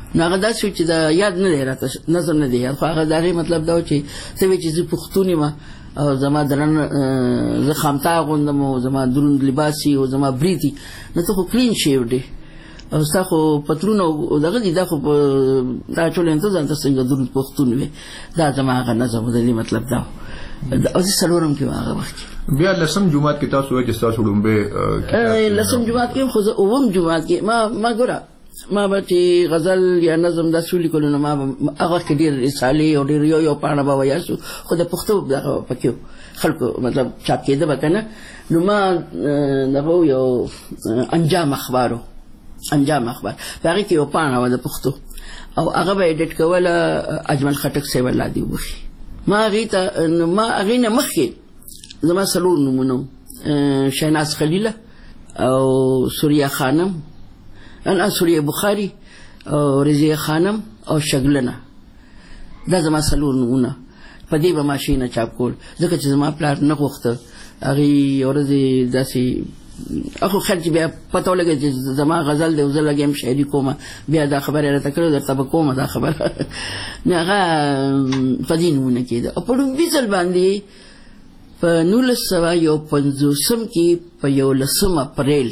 نو هغه داسې چې دا یاد نه دی راته نظم نه دی یاد خو هغه د هغې مطلب دا و چې ته وایې چې زه پښتون یم او زما درن زه خامتا اغوندم او زما دروند لباس او زما برید وي نو ته خو کلین شیو دی او ستا خو پتلون او دغه دي دا خو دا ټول انته ځان ته څنګه دروند پښتون وي دا زما هغه نظم د دې مطلب دا او زه څلورم کې هغه وخت بیا لسم جمعات کې تاسو وایي چې تاسو ډومبه لسم جمعات کې خو زه اووم جمعات کې ما ما ګوره ما به چې غزل یا نظم داسې ولیکلو نو ما به هغه وخت کې ډېر رسالې او ډېر یو یو پاڼه به ویاستو خو د پښتو دغه پکې خلکو مطلب چاپ کېده به که نه نو ما دغه یو انجام اخبارو انجام اخبار په هغې کې یو پاڼه وه د پښتو او هغه به ایډیټ کوله اجمل خټک صاحب الله دې وبخي ما هغې ته ما هغې نه مخکې زما څلور نومونه شهناز خلیله او سوریه خانم انا سوریه بخاری او رضیه خانم او شګلنه دا زما څلور نومونه په دې به ماشینه چاپ کول ځکه چې زما پلار نه غوښته هغې ورځې داسې اخو خیر چې بیا پته ولګېده چې زما غزل دی او زه لګیم شاعري کومه بیا دا خبره یې راته کړې درته به کومه دا خبره نو هغه په دې نومونه کېده او په لومړي ځل باندې په نولس سوه یو پنځوسم کې په یولسم اپریل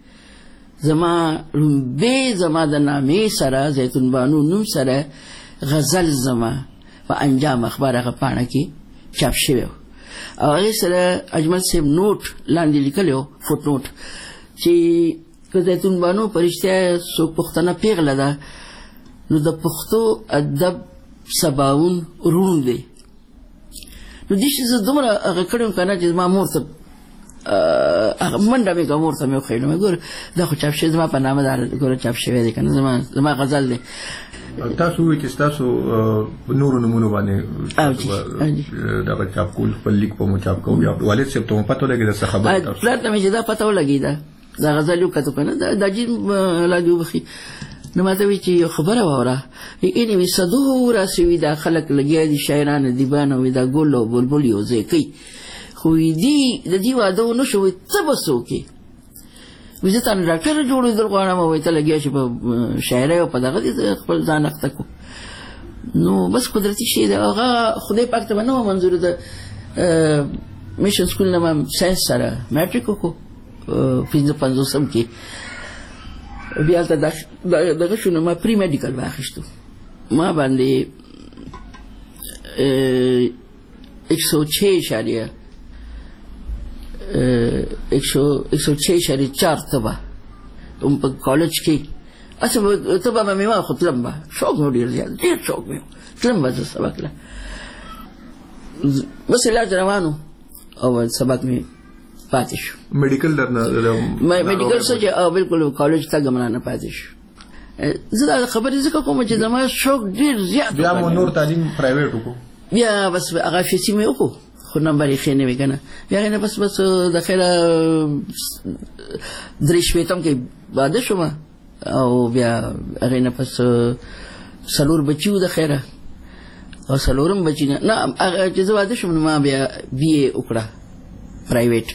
زما لومبې زما د نامې سره زیتون بانو نوم سره غزل زما په انجام اخبار هغه پاڼه کې چاپ شوی او هغې سره اجمل صاحب نوټ لاندې لیکلی و فوټ نوټ چې که زیتون بانو په رښتیا څوک پښتنه پیغله ده نو د پښتو ادب سباون روڼ دی نو دې چې زه دومره هغه کړی وم که نه چې زما مور ته منډه مې کړه مور ته مې وښیلو مې ګوره دا خو چاپ شوی زما په نامه دا ګوره چاپ شوی دی که نه زما زما غزل دی تاسو وایئ چې ستاسو نورو نومونو باندې دغه چاپ کول خپل لیک په مو چاپ کوو یا والد صاحب ته مو پته ولګېده څه خبره تاسو پلار ته مې چې دا پته ولګېده دا غزل یې وکتو که نه دا جین الله دې وبخي نو ما ته وایي چې یو خبره واوره اینې وي صدو راسې وي دا خلک لګیا دي شاعران ادیبان وي دا ګل او بلبل یو ځای کوي خو دې د دې واده ونه شو وایي څه به څه وکړې وایي زه تا نه ډاکټره جوړېدل غواړم وایي ته لګیا شي په شاعرۍ او په دغه دې خپل ځان اخته کړو نو بس قدرتي شی دی هغه خدای پاک ته به نه وه منظور د میشن سکول نه به ساینس سره میټریک وکړو پنځه پنځوسم کې بیا هلته دغه شو نو ما پری میډیکل به اخیستو ما باندې ایک سو چھ اشاریه ایک سو چھ اشاریه چار تبه ام په کالج کې اصل تبه به مې وه خو تلم به شوق مې ډېر زیات ډېر شوق مې تلم به زه سبق له بس علاج روان او سبق مې پاتې شو میډیکل درنه میډیکل څه چې بالکل کالج ته ګمنه نه پاتې شو زه دا خبرې ځکه کوم چې زما شوق ډېر زیات بیا مو نور تعلیم پرایویټ وکړو بیا بس هغه فیسي مې وکړو خو نمبر یې ښې نه وي که نه بیا هغې نه بس بس د خیره درې شپېتم کې واده شوم او بیا هغې نه پس څلور بچي وو د خیره او څلورم بچي نه نه چې زه واده شوم نو ما بیا بي اے وکړه پرایویټ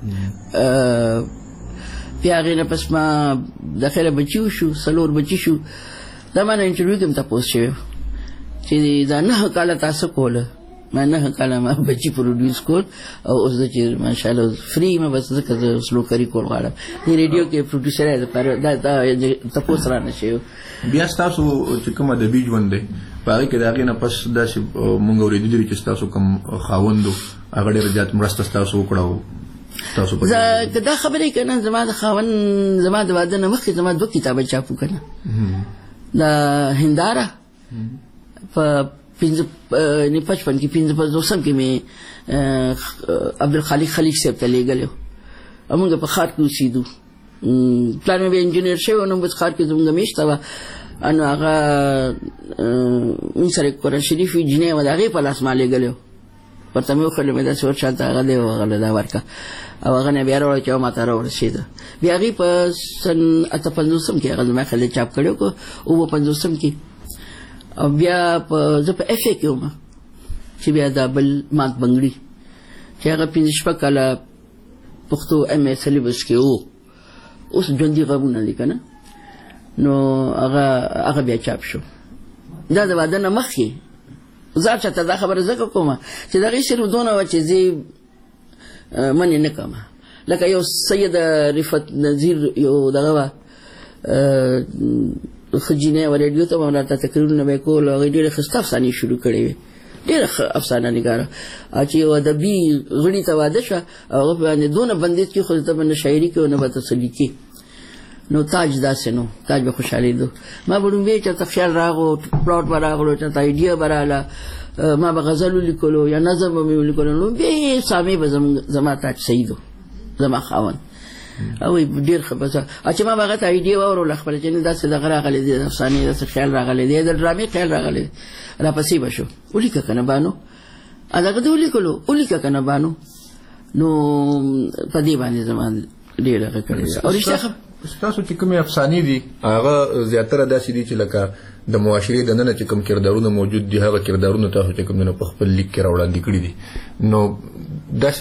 بیا هغې نه پس ما د خیره بچي وشو څلور بچي شو دا ما نه انټرویو کې هم تپوس شوی چې دا نهه کاله تاسو کوله ما نهه کاله ما بچي پروډیوس کول او اوس زه چې ماشاءالله فری ما بس ځکه زه سلوکري کول غواړم دې ریډیو کې پروډیوسر یم دپاره دا تپوس رانه شوی بیا ستاسو چې کوم ادبي ژوند دی په هغې کې د هغې نه پس داسې مونږ اورېدلي دي چې ستاسو کوم خاوند و هغه ډېره زیات مرسته ستاسو وکړه زه که دا خبرې که نه زما د خاوند زما د واده نه مخکې زما دوه کتابه چاپ وو که نه د هنداره په پنځه پچپن کې پنځه پنځوسم کې مې عبدالخالق خلیق صاحب ته لېږلی او موږ په ښار کې اوسېدو پلار مې بیا انجینر شوی و نو بس ښار کې زموږ میشته وه نو هغه موږ سره قرآن شریف وي جینۍ وه د هغې په لاس ما لېږلی و ورته مې وښودل مې داسې ورشه هلته هغه دی هغه له دا ورکړه او هغه نه بیا راوړه چې ما ته راورسېده بیا هغې په سن اته پنځوسم کې هغه زما خیال دی چاپ کړی و اووه پنځوسم کې او بیا په زه په اف اے کې وم چې بیا دا بل مات بنګړي چې هغه پنځه شپږ کاله پښتو ایم اے سلیبس کې و اوس ژوندي غږونه دي که نه نو هغه هغه بیا چاپ شو. دا د واده نه مخکې زه چاته دا خبره ځکه کومه چې دغه صرف دونه وه چې زه منې نه کومه. لکه یو سید رفت نظیر یو دغه وه ښه جینۍ وه، ریډیو ته به راته تقریرونه به یې کول، هغې ډېرې ښایسته افسانې شروع کړې وې، ډېره ښه افسانه نګاره. چې یو ادبي غړي ته واده شوه او هغه باندې دونه بندیز کېښود ته به نه شاعري کوي او نه به ته څه لیکي. نو تاج داسې نو تاج به خوشحالېدو. ما به ډومبې چېرته خیال راغلو، پلاټ به راغلو، چېرته آیډیا به راغله، ما به غزل ولیکلو یا نظم به مې ولیکلو، نو بې سامې به زما تاج سعید و زما خاوند او ډېر ښه به چې ما به هغه ته آیډیا واورله خپله چې نه داسې دغه راغلی دی، افسانې داسې خیال راغلی دی، د ډرامې خیال راغلی دی، راپسې به شو ولیکه که نه بانو هغه د ولیکلو ولیکه که نه بانو. نو په دې باندې زما ډېر هغه کړی دی. او رښتیا ستاسو چې کومې افسانې دي هغه زیاتره داسې دي چې لکه د معاشرې دننه چې کوم کردارونه موجود دي هغه کردارونه تاسو چې کوم په خپل لیک کې راوړاندې کړي دي. نو داسې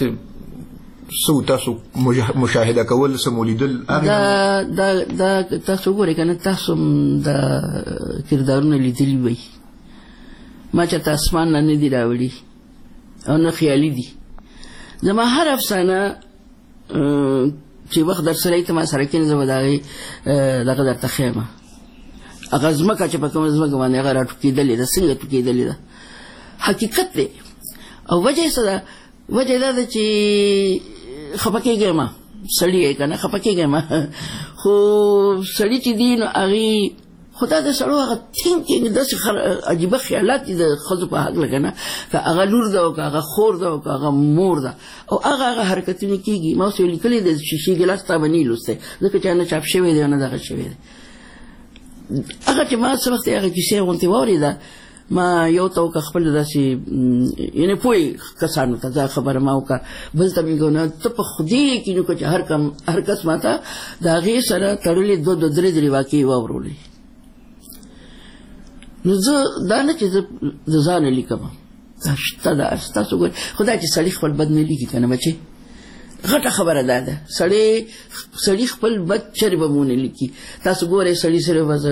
څه تاسو مشاهده کول څه مولیدل دا دا دا تاسو ګورئ که نه تاسو هم دا کردارونه لیدلي وئ. ما چېرته اسمان نه نه دي راوړي او نه خیالي دي. زما هر افسانه چې وخت در سره ته ما سره کېنه زه به د هغې دغه درته ښیم. هغه ځمکه چې په کومه ځمکه باندې هغه راټوکېدلې ده څنګه ټوکېدلې ده حقیقت دی. او وجه یې څه ده؟ وجه یې دا ده چې خفه کېږی ما سړي یې که نه خفه کېږی ما خو سړي چې دي نو هغې خو دا د سړو هغه تینکینګ داسې عجیبه خیالات دي د ښځو په هکله که نه، که هغه لور ده او که هغه خور ده او که هغه مور ده او هغه هغه حرکتونه کېږي. ما اوس یو لیکلی دی شیشې ګیلاس تا به نه یې لوستی ځکه چې نه چاپ شوی دی او نه دغه شوی دی. هغه چې ما څه وخت هغه کیسې غوندې واورېده ما یو ته وکړه خپل داسې یعنې پوهې کسانو ته دا خبره ما وکړه، بل ته مې نه ته په خدای یقین وکړه چې هر کم هر کس ما ته د هغې سره تړلې دوه دوه درې درې واقعې واورولې. نو زه دا نه چې زه د ځانه لیکم، دا شته ده ستاسو ګورئ. خو دا چې سړي خپل بد نه لیکي که نه بچې غټه خبره دا ده. سړی سړي خپل بد چرې به مو نه لیکي. تاسو ګورئ سړي صرف بس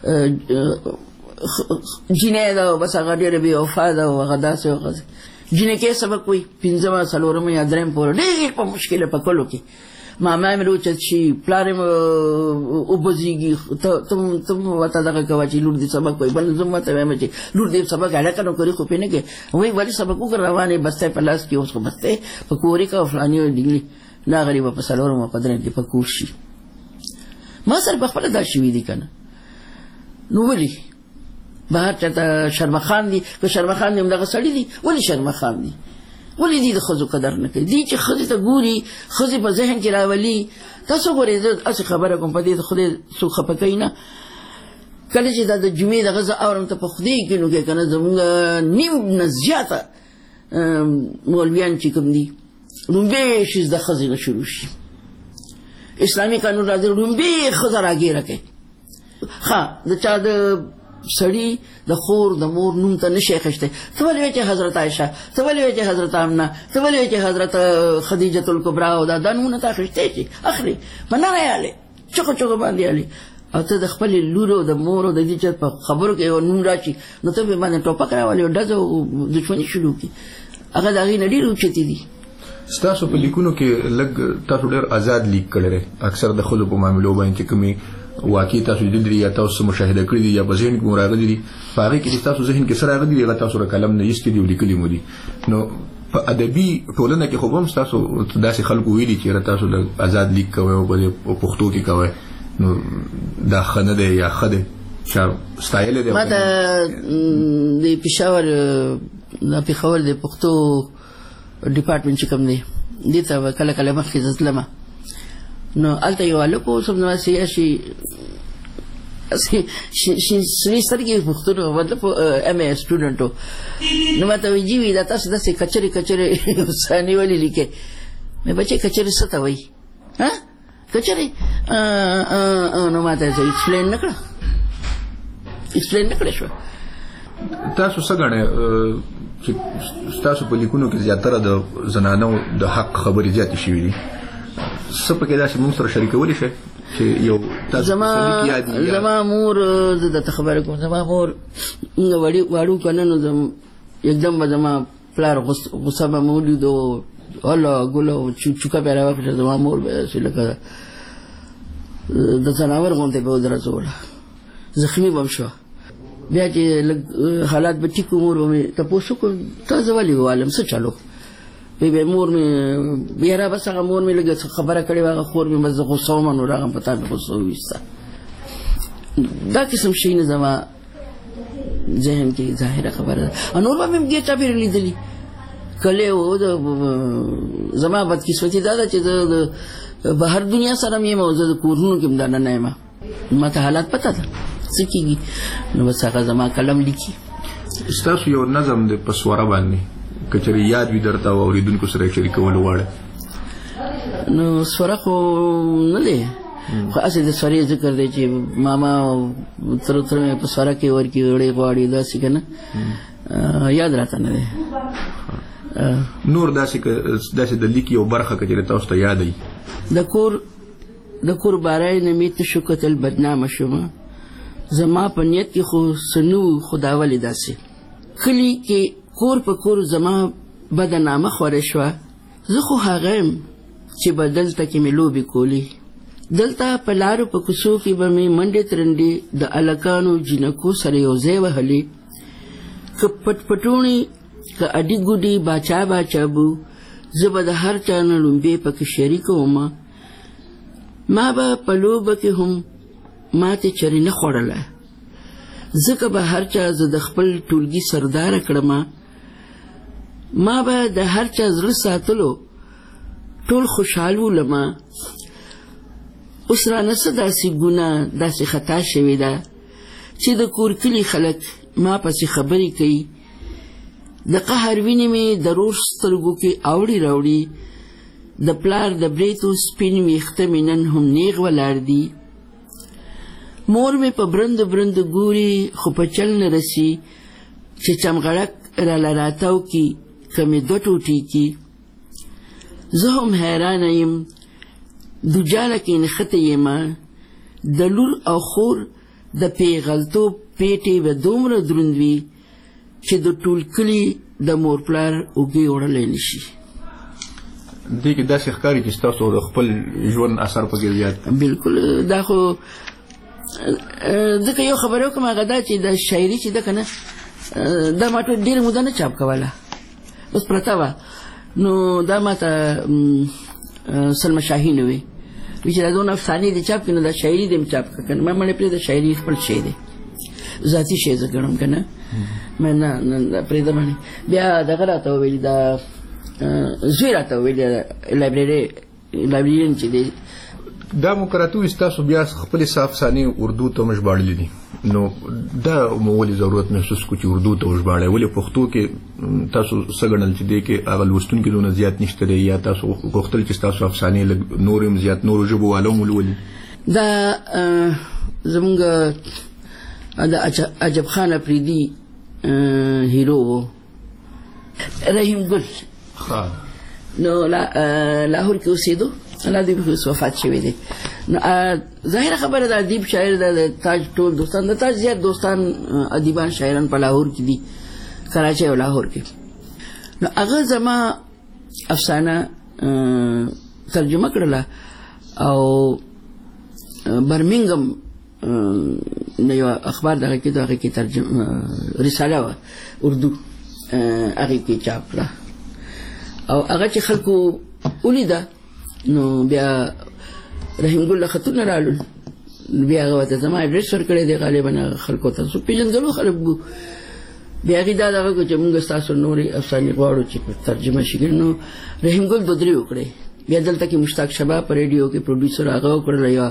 جینۍ ده او بس هغه ډېره بې وفا ده او هغه داسې او هغه جینکۍ سبق وایي پنځمه څلورمه یا درېیم پورې ډېر په مشکله په کلو کې ماما مې روچت شي پلار مې وبزېږي ته هم ورته دغه کوه چې لور دې سبق وایي. بل زه هم ورته وایم چې لور دې سبق هلکه نوکري خو پرې نه کوې وایي ولې سبق وکړه روان یې بستی په لاس کې اوس خو بستی په کورې کوه فلاني ډګري نه هغه به په څلورمه په درېیم کې په کور شي. ما سره په خپله دا شوي دي که نه. نو ولې بهر چېرته شرمخان دي که شرمخان دي همدغه سړي دي ولې شرمخان دي ولې دي د ښځو قدر نه کوي. دي چې ښځې ته ګوري ښځې په ذهن کې راولي. تاسو ګورئ زه هسې خبره کوم په دې د خدای څوک خفه کوي نه. کله چې دا د جمعې دغه زه اورم ته په خدای کینو کې که نه زمونږ نیم نه زیاته مولویان چې کوم دي لومبې شیز د ښځې نه شروع شي. اسلامي قانون راځي لومبې ښځه راګیره کوي. ښه د چا د سړي د خور د مور نوم ته نشي اخیستی. ته ولې وایې چې حضرت عایشه، ته ولې وایې چې حضرت آمنه، ته ولې وایې چې حضرت خدیجة الکبرا او دا دا نومونه ته اخیستی چې اخلي په نه یالې چغه چغه باندې یالې او ته د خپلې لور او د مور او د دې چې په خبرو کې یو نوم راشي نو ته پرې باندې ټوپک راولې او ډزه او دښمني شروع کړي. هغه د هغې نه ډېر اوچتې دي. ستاسو په لیکونو کې لږ تاسو ډېر آزاد لیک کړی دی اکثر د ښځو په معاملو باندې چې کومې واقعي تاسو لیدلي یا تاسو مشاهده کړي دي یا په ذهن کې مو راغلي دي په هغې کې چې تاسو ذهن کې څه راغلي دي هغه تاسو را قلم نه ایستي دي او لیکلي مو دي. نو په ادبي ټولنه کې خو به هم ستاسو داسې خلکو ویلي چې تاسو لږ آزاد لیک کوئ او په پښتو کې کوئ نو دا ښه نه دی یا ښه دی ستایلی دی. ما ته د پېښور د پېښور د پښتو ډپارټمنټ چې کوم دی دې ته کله کله مخکې زه تلمه نو هلته یو هلک و صبح نماز شي سرې سترګې پښتون و مطلب ایم اے سټوډنټ و. نو ما ته وایي جي وي دا تاسو داسې کچرې کچرې افسانې ولې لیکئ؟ مې بچی کچرې څه ته وایي ها کچرې نو ما ته ایکسپلین نه کړه ایکسپلین نه کړه شوه. تاسو څه ګڼئ چې ستاسو په لیکونو کې زیاتره د زنانو د حق خبرې زیاتې شوي دي څه پکې داسې موږ سره شریکولی شئ چې یو تاسو زما زما مور زه درته خبره کوم زما مور واړو که نه نو یکدم به زما پلار غصه به مې ولیدو الله ګله چوکه به یې راوکړه زما مور به داسې لکه د ځناور غوندې به ودرځوله زخمي به م شوه بیا چې لږ حالات به ټیک مور به مې تپوس وکړو تا زه ولې ووالم څه چلو وی به مور مې بیا را بس هغه مور مې لږ خبره کړې وه هغه خور مې بس زه غصه ومه نو راغلم په تا مې غصه وویسته دا قسم شیونه زما ذهن کې ظاهره خبره ده او نور به مې ګېټه بېرې لیدلي کلی و زما بدقسمتي دا ده چې زه د بهر دنیا سره مې یم او زه د کورونو کې هم دننه یم ما ته حالات پته ده څه کېږي نو بس هغه زما قلم لیکي ستاسو یو نظم دی په سوره باندې که چېرې یاد وي درته او اورېدونکو سره یې شریکول غواړئ نو سوره خو نه دی خو هسې د سورې ذکر دی چې ماما او تره تره مې په سوره کې ورکړي وړې غواړي داسې که نه یاد راته نه دی نور داسې داسې د لیک یو برخه که چېرې تاسو ته یاد وي د کور د کور بارای نه مې تشو کتل بدنامه شومه زما په نیت کې خو څه نه و خو دا ولې داسې کلي کې کور په کور زما بده نامه خوره شوه زه خو هغه یم چې به دلته کې مې لوبې کولې دلته په لارو په کوڅو کې به مې منډې ترنډې د هلکانو جینکو سره یو ځای وهلې که پټ پټوڼې که اډي ګوډي باچا باچا بو زه به د هر چا نه لومبې پکې شریکه ومه ما به په لوبه کې هم ماتې چرې نه خوړله ځکه به هر چا زه د خپل ټولګي سرداره کړمه ما به د هر چا زړه ساتلو ټول خوشحال ولمه اوس رانه څه داسې ګناه داسې خطا شوې ده چې د کور کلي خلک ما پسې خبرې کوي د قهر وینې مې د رور سترګو کې اوړي راوړي د پلار د بریتو سپین ویښته مې نن هم نیغ ولاړ دي مور مې په برند برند ګوري خو په چل نه رسي چې چمغړک راله راتاو کي که مې دوه ټوټې کي زه هم حیرانه یم دوجاله کې نښته یمه د لور او خور د پیغلتوب پیټې به دومره دروند وي چې د ټول کلي د مور پلار اوږې وړلی نه شي دې کې داسې ښکاري چې ستاسو د خپل ژوند اثر پکې زیات بلکل دا خو ځکه یو خبره وکړم هغه دا چې د شاعري چې ده که نه دا ما ټول ډېره موده نه چاپ کوله اوس پرته وه نو دا ما ته سلمه شاهین ووې وی چې دا دونه افسانې دې چاپ کړي نو دا شاعري دې م چاپ کړه که نه ما مړې پرېږده شاعري خپل شی دی ذاتي شی زه ګڼم که نه مې نه پرېږده باندې بیا دغه راته وویلي دا زوی راته وویلي لایبرري لایبرریان چې دی دا مقرراتو ستاسو بیا خپلې څه افسانې اردو ته مو ژباړلې دي نو دا مو ولې ضرورت محسوس کړو چې اردو ته وژباړئ ولې پښتو کې تاسو څه ګڼل چې دی کې هغه لوستونکي دونه زیات نشته دی یا تاسو غوښتل چې ستاسو افسانې لږ نور هم زیات نورو ژبو والا هم ولولي دا زموږ د عجب خان افریدي هیرو و رحیم ګل نو لاهور کې اوسېدو الله دې به وفات شوی دی نو ظاهره خبره ده ادیب شاعر ده د تاج ټول دوستان د تاج زیات دوستان ادیبان شاعران په لاهور کې دي کراچۍ او لاهور کې نو هغه زما افسانه ترجمه کړله او برمنګم نه یو اخبار دغه کې دغه کې ترجمه رساله وه اردو هغې کې چاپ کړه او هغه چې خلکو ولیده نو بیا رحیم ګل له خطونه رالل بیا هغه ورته زما اډرس ورکړی دی غالبا خلکو ته څو پېژندلو خلک وو بیا هغې دا دغه کړو چې موږ ستاسو نورې افسانې غواړو چې ترجمه شي نو رحیم ګل دوه درې وکړی بیا دلته کې مشتاق شباب په ریډیو کې پروډیوسر هغه وکړله یا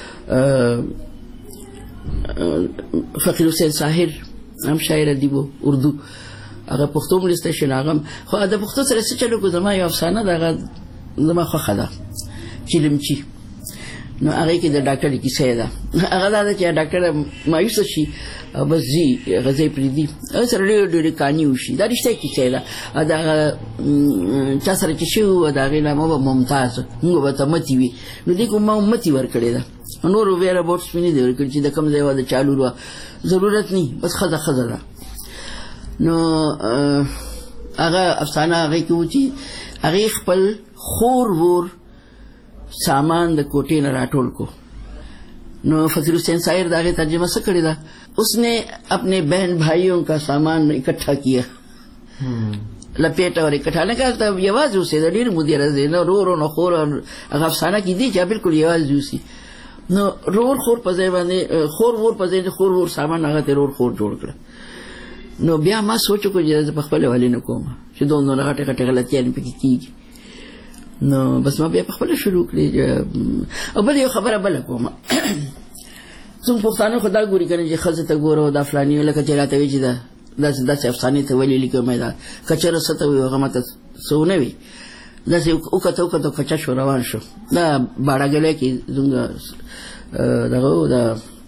فقیر حسین ساحر هم شاعر ادیب و اردو هغه پښتو هم لیسته شي هغه خو د پښتو سره څه چلو کو زما یو افسانه ده هغه زما خوښه ده چیلمچي نو هغه کې د ډاکټر کیسه ده هغه دا چې ډاکټر مایوس شي بس زی غزي پریدي سره ډېر ډېر کاني وشي دا رښتیا کیسه ده دا چا سره چې شو دا غیلا مو ممتاز موږ به ته متي وي نو دې کوم متي ور کړی ده نور ویره بوټس مینه دی ور کړی چې د کم ځای و د چالو ضرورت نه بس خزه خزه ده نو هغه افسانه هغه کې و چې هغه خپل خور ور सामान द कोटे न राठौड़ को नो फकीर हुसैन शायर दागे तर्जुमा से करी था उसने अपने बहन भाइयों का सामान इकट्ठा किया लपेटा और इकट्ठा ने कहा तब ये आवाज उसे दलील मुझे रज़े न रो रो न खोर और अगाफसाना की दी जा बिल्कुल ये आवाज उसी न रोर खोर पजे वाले खोर वोर पजे खोर वोर सामान आगा ते रोर खोर जोड़ कर नो ब्याह मां सोचो को जरा पखपले वाले न कोमा जो दोनों लगाटे कटे गलतियां पे की نو بس ما بیا په خپل شروع کړی او بل یو خبره بل کوم څنګه پښتانه خدا ګوري کنه چې خزه ته ګورو دا فلانی لکه چې راته وی چې دا داس داس افسانه ته ویلې لیکم دا کچره ستو یو هغه ماته سونه وی داس او کته او کته کچا شو روان شو دا باړګلې کې څنګه دغه دا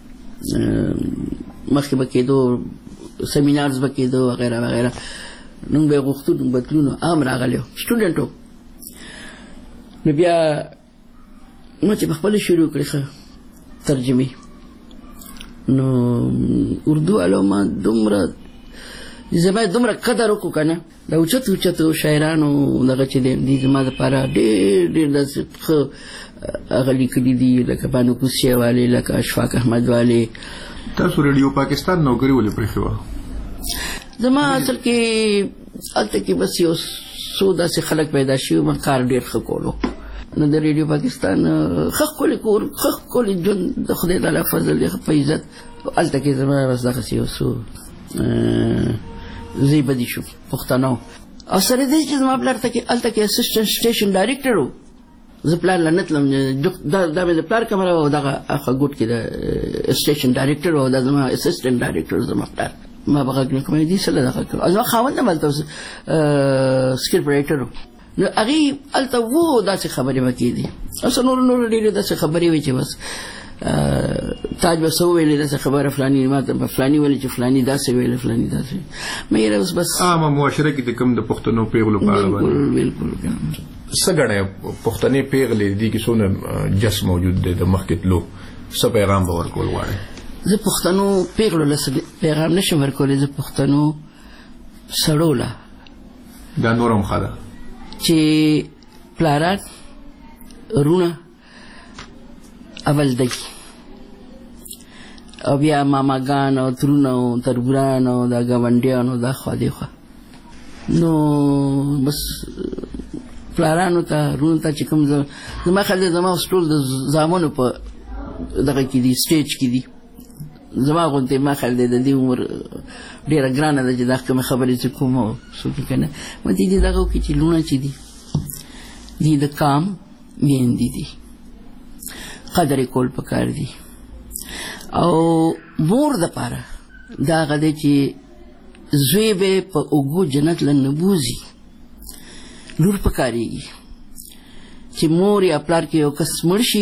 مخکې بکېدو سیمینارز بکېدو وغیرہ وغیرہ نو به غوښتو بدلونو امر راغلیو سټوډنټو نو بیا ما چې خپل شروع کړی ترجمه نو اردو علوما دومره زما دومره قدر وکړه کنه دا اوچت اوچت شاعرانو دغه چې دې زما لپاره ډېر ډېر د هغه لیکلي دي لکه بانو کوسیه والے لکه اشفاق احمد والے تاسو ریډیو پاکستان نوکری ولې پرېښې وه زما اصل کې هلته کې بس یو څو داسې خلک پیدا شوي ما کار ډېر ښه کولو نو د ریډیو پاکستان ښه ښکلی کور ښه ښکلی ژوند د خدای تعالی فضل دی په عزت هلته کې زما بس دغسې یو څو زی بدي شو پښتانه او سره دې چې زما پلار ته کې هلته کې اسسټنټ سټیشن ډایرکټر و زه پلار له نه تلم دا مې د پلار کمره و دغه هغه ګوټ کې د سټیشن ډایرکټر و دا زما اسسټنټ ډایرکټر زما پلار ما بغاګ نه کومې دي سره دغه کړ ازما خاوند مالته سکرپټ رائټر نو هغه الته وو داسې خبرې وکړي دي اوس نور نور ډېرې داسې خبرې وي چې بس تاج به سو ویلې داسې خبره فلاني ماته فلاني ویلې چې فلاني داسې ویلې فلاني داسې مې اوس بس عامه معاشره کې د کم د پښتنو پیغلو په اړه بالکل بالکل سګړې پښتني پیغلې دي کې څونه جس موجود دی د مخکې تلو څه پیغام به ورکول غواړي زه پښتنو پیغلو له پیغام نشم ورکولی زه پښتنو سړو له دا نورم ښه ده چې پلاران رونه اول دی او بیا ماماګان او ترونه او تربوران او دا ګاونډیانو دا خوا دی خوا نو بس پلارانو ته رونه ته چې کوم زما خیال دی زما ټول د زامنو په دغه کې دي سټیج کې دي زما غونته ما خل دې د دې عمر ډیره ګرانه ده چې دا کوم خبرې چې کوم څه کنه مې دې دغه کې چې لونه چې دي دې د کام میندې دي قدر کول پکار دي او مور د پاره دا غده چې زوی به په اوګو جنت لنبوزي لور پکاريږي چې مور یا پلار کې یو کس مرشي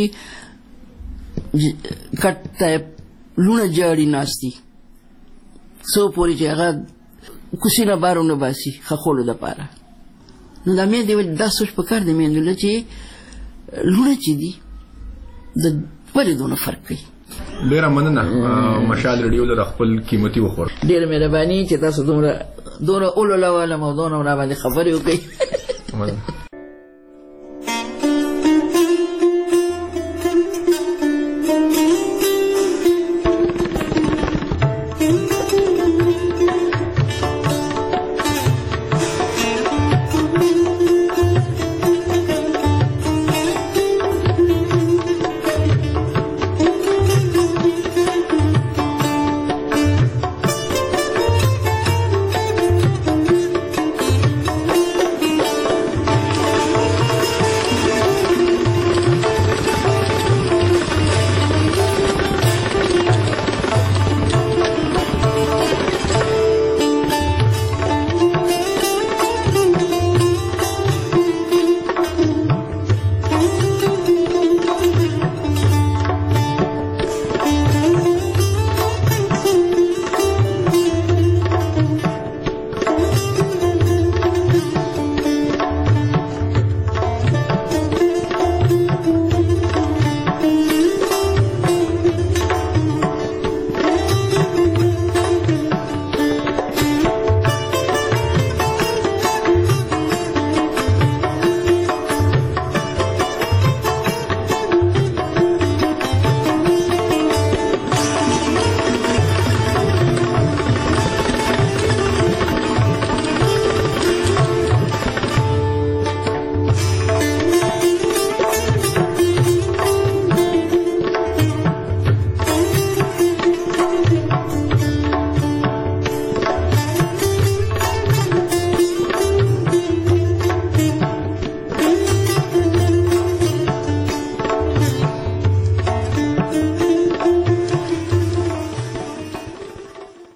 کټه لونه جاړي ناشتي سو پوری چې هغه کوسینه بارونه باسي خخولو د پاره نو دا مې دی د سوچ په کار دی مې نو چې لونه چې دي د ولې دونه فرق کوي ډیره مننه مشال ریډیو له خپل قیمتي وخور ډیره مهرباني چې تاسو دومره دومره اولو لا ولا موضوع نه باندې خبرې وکړئ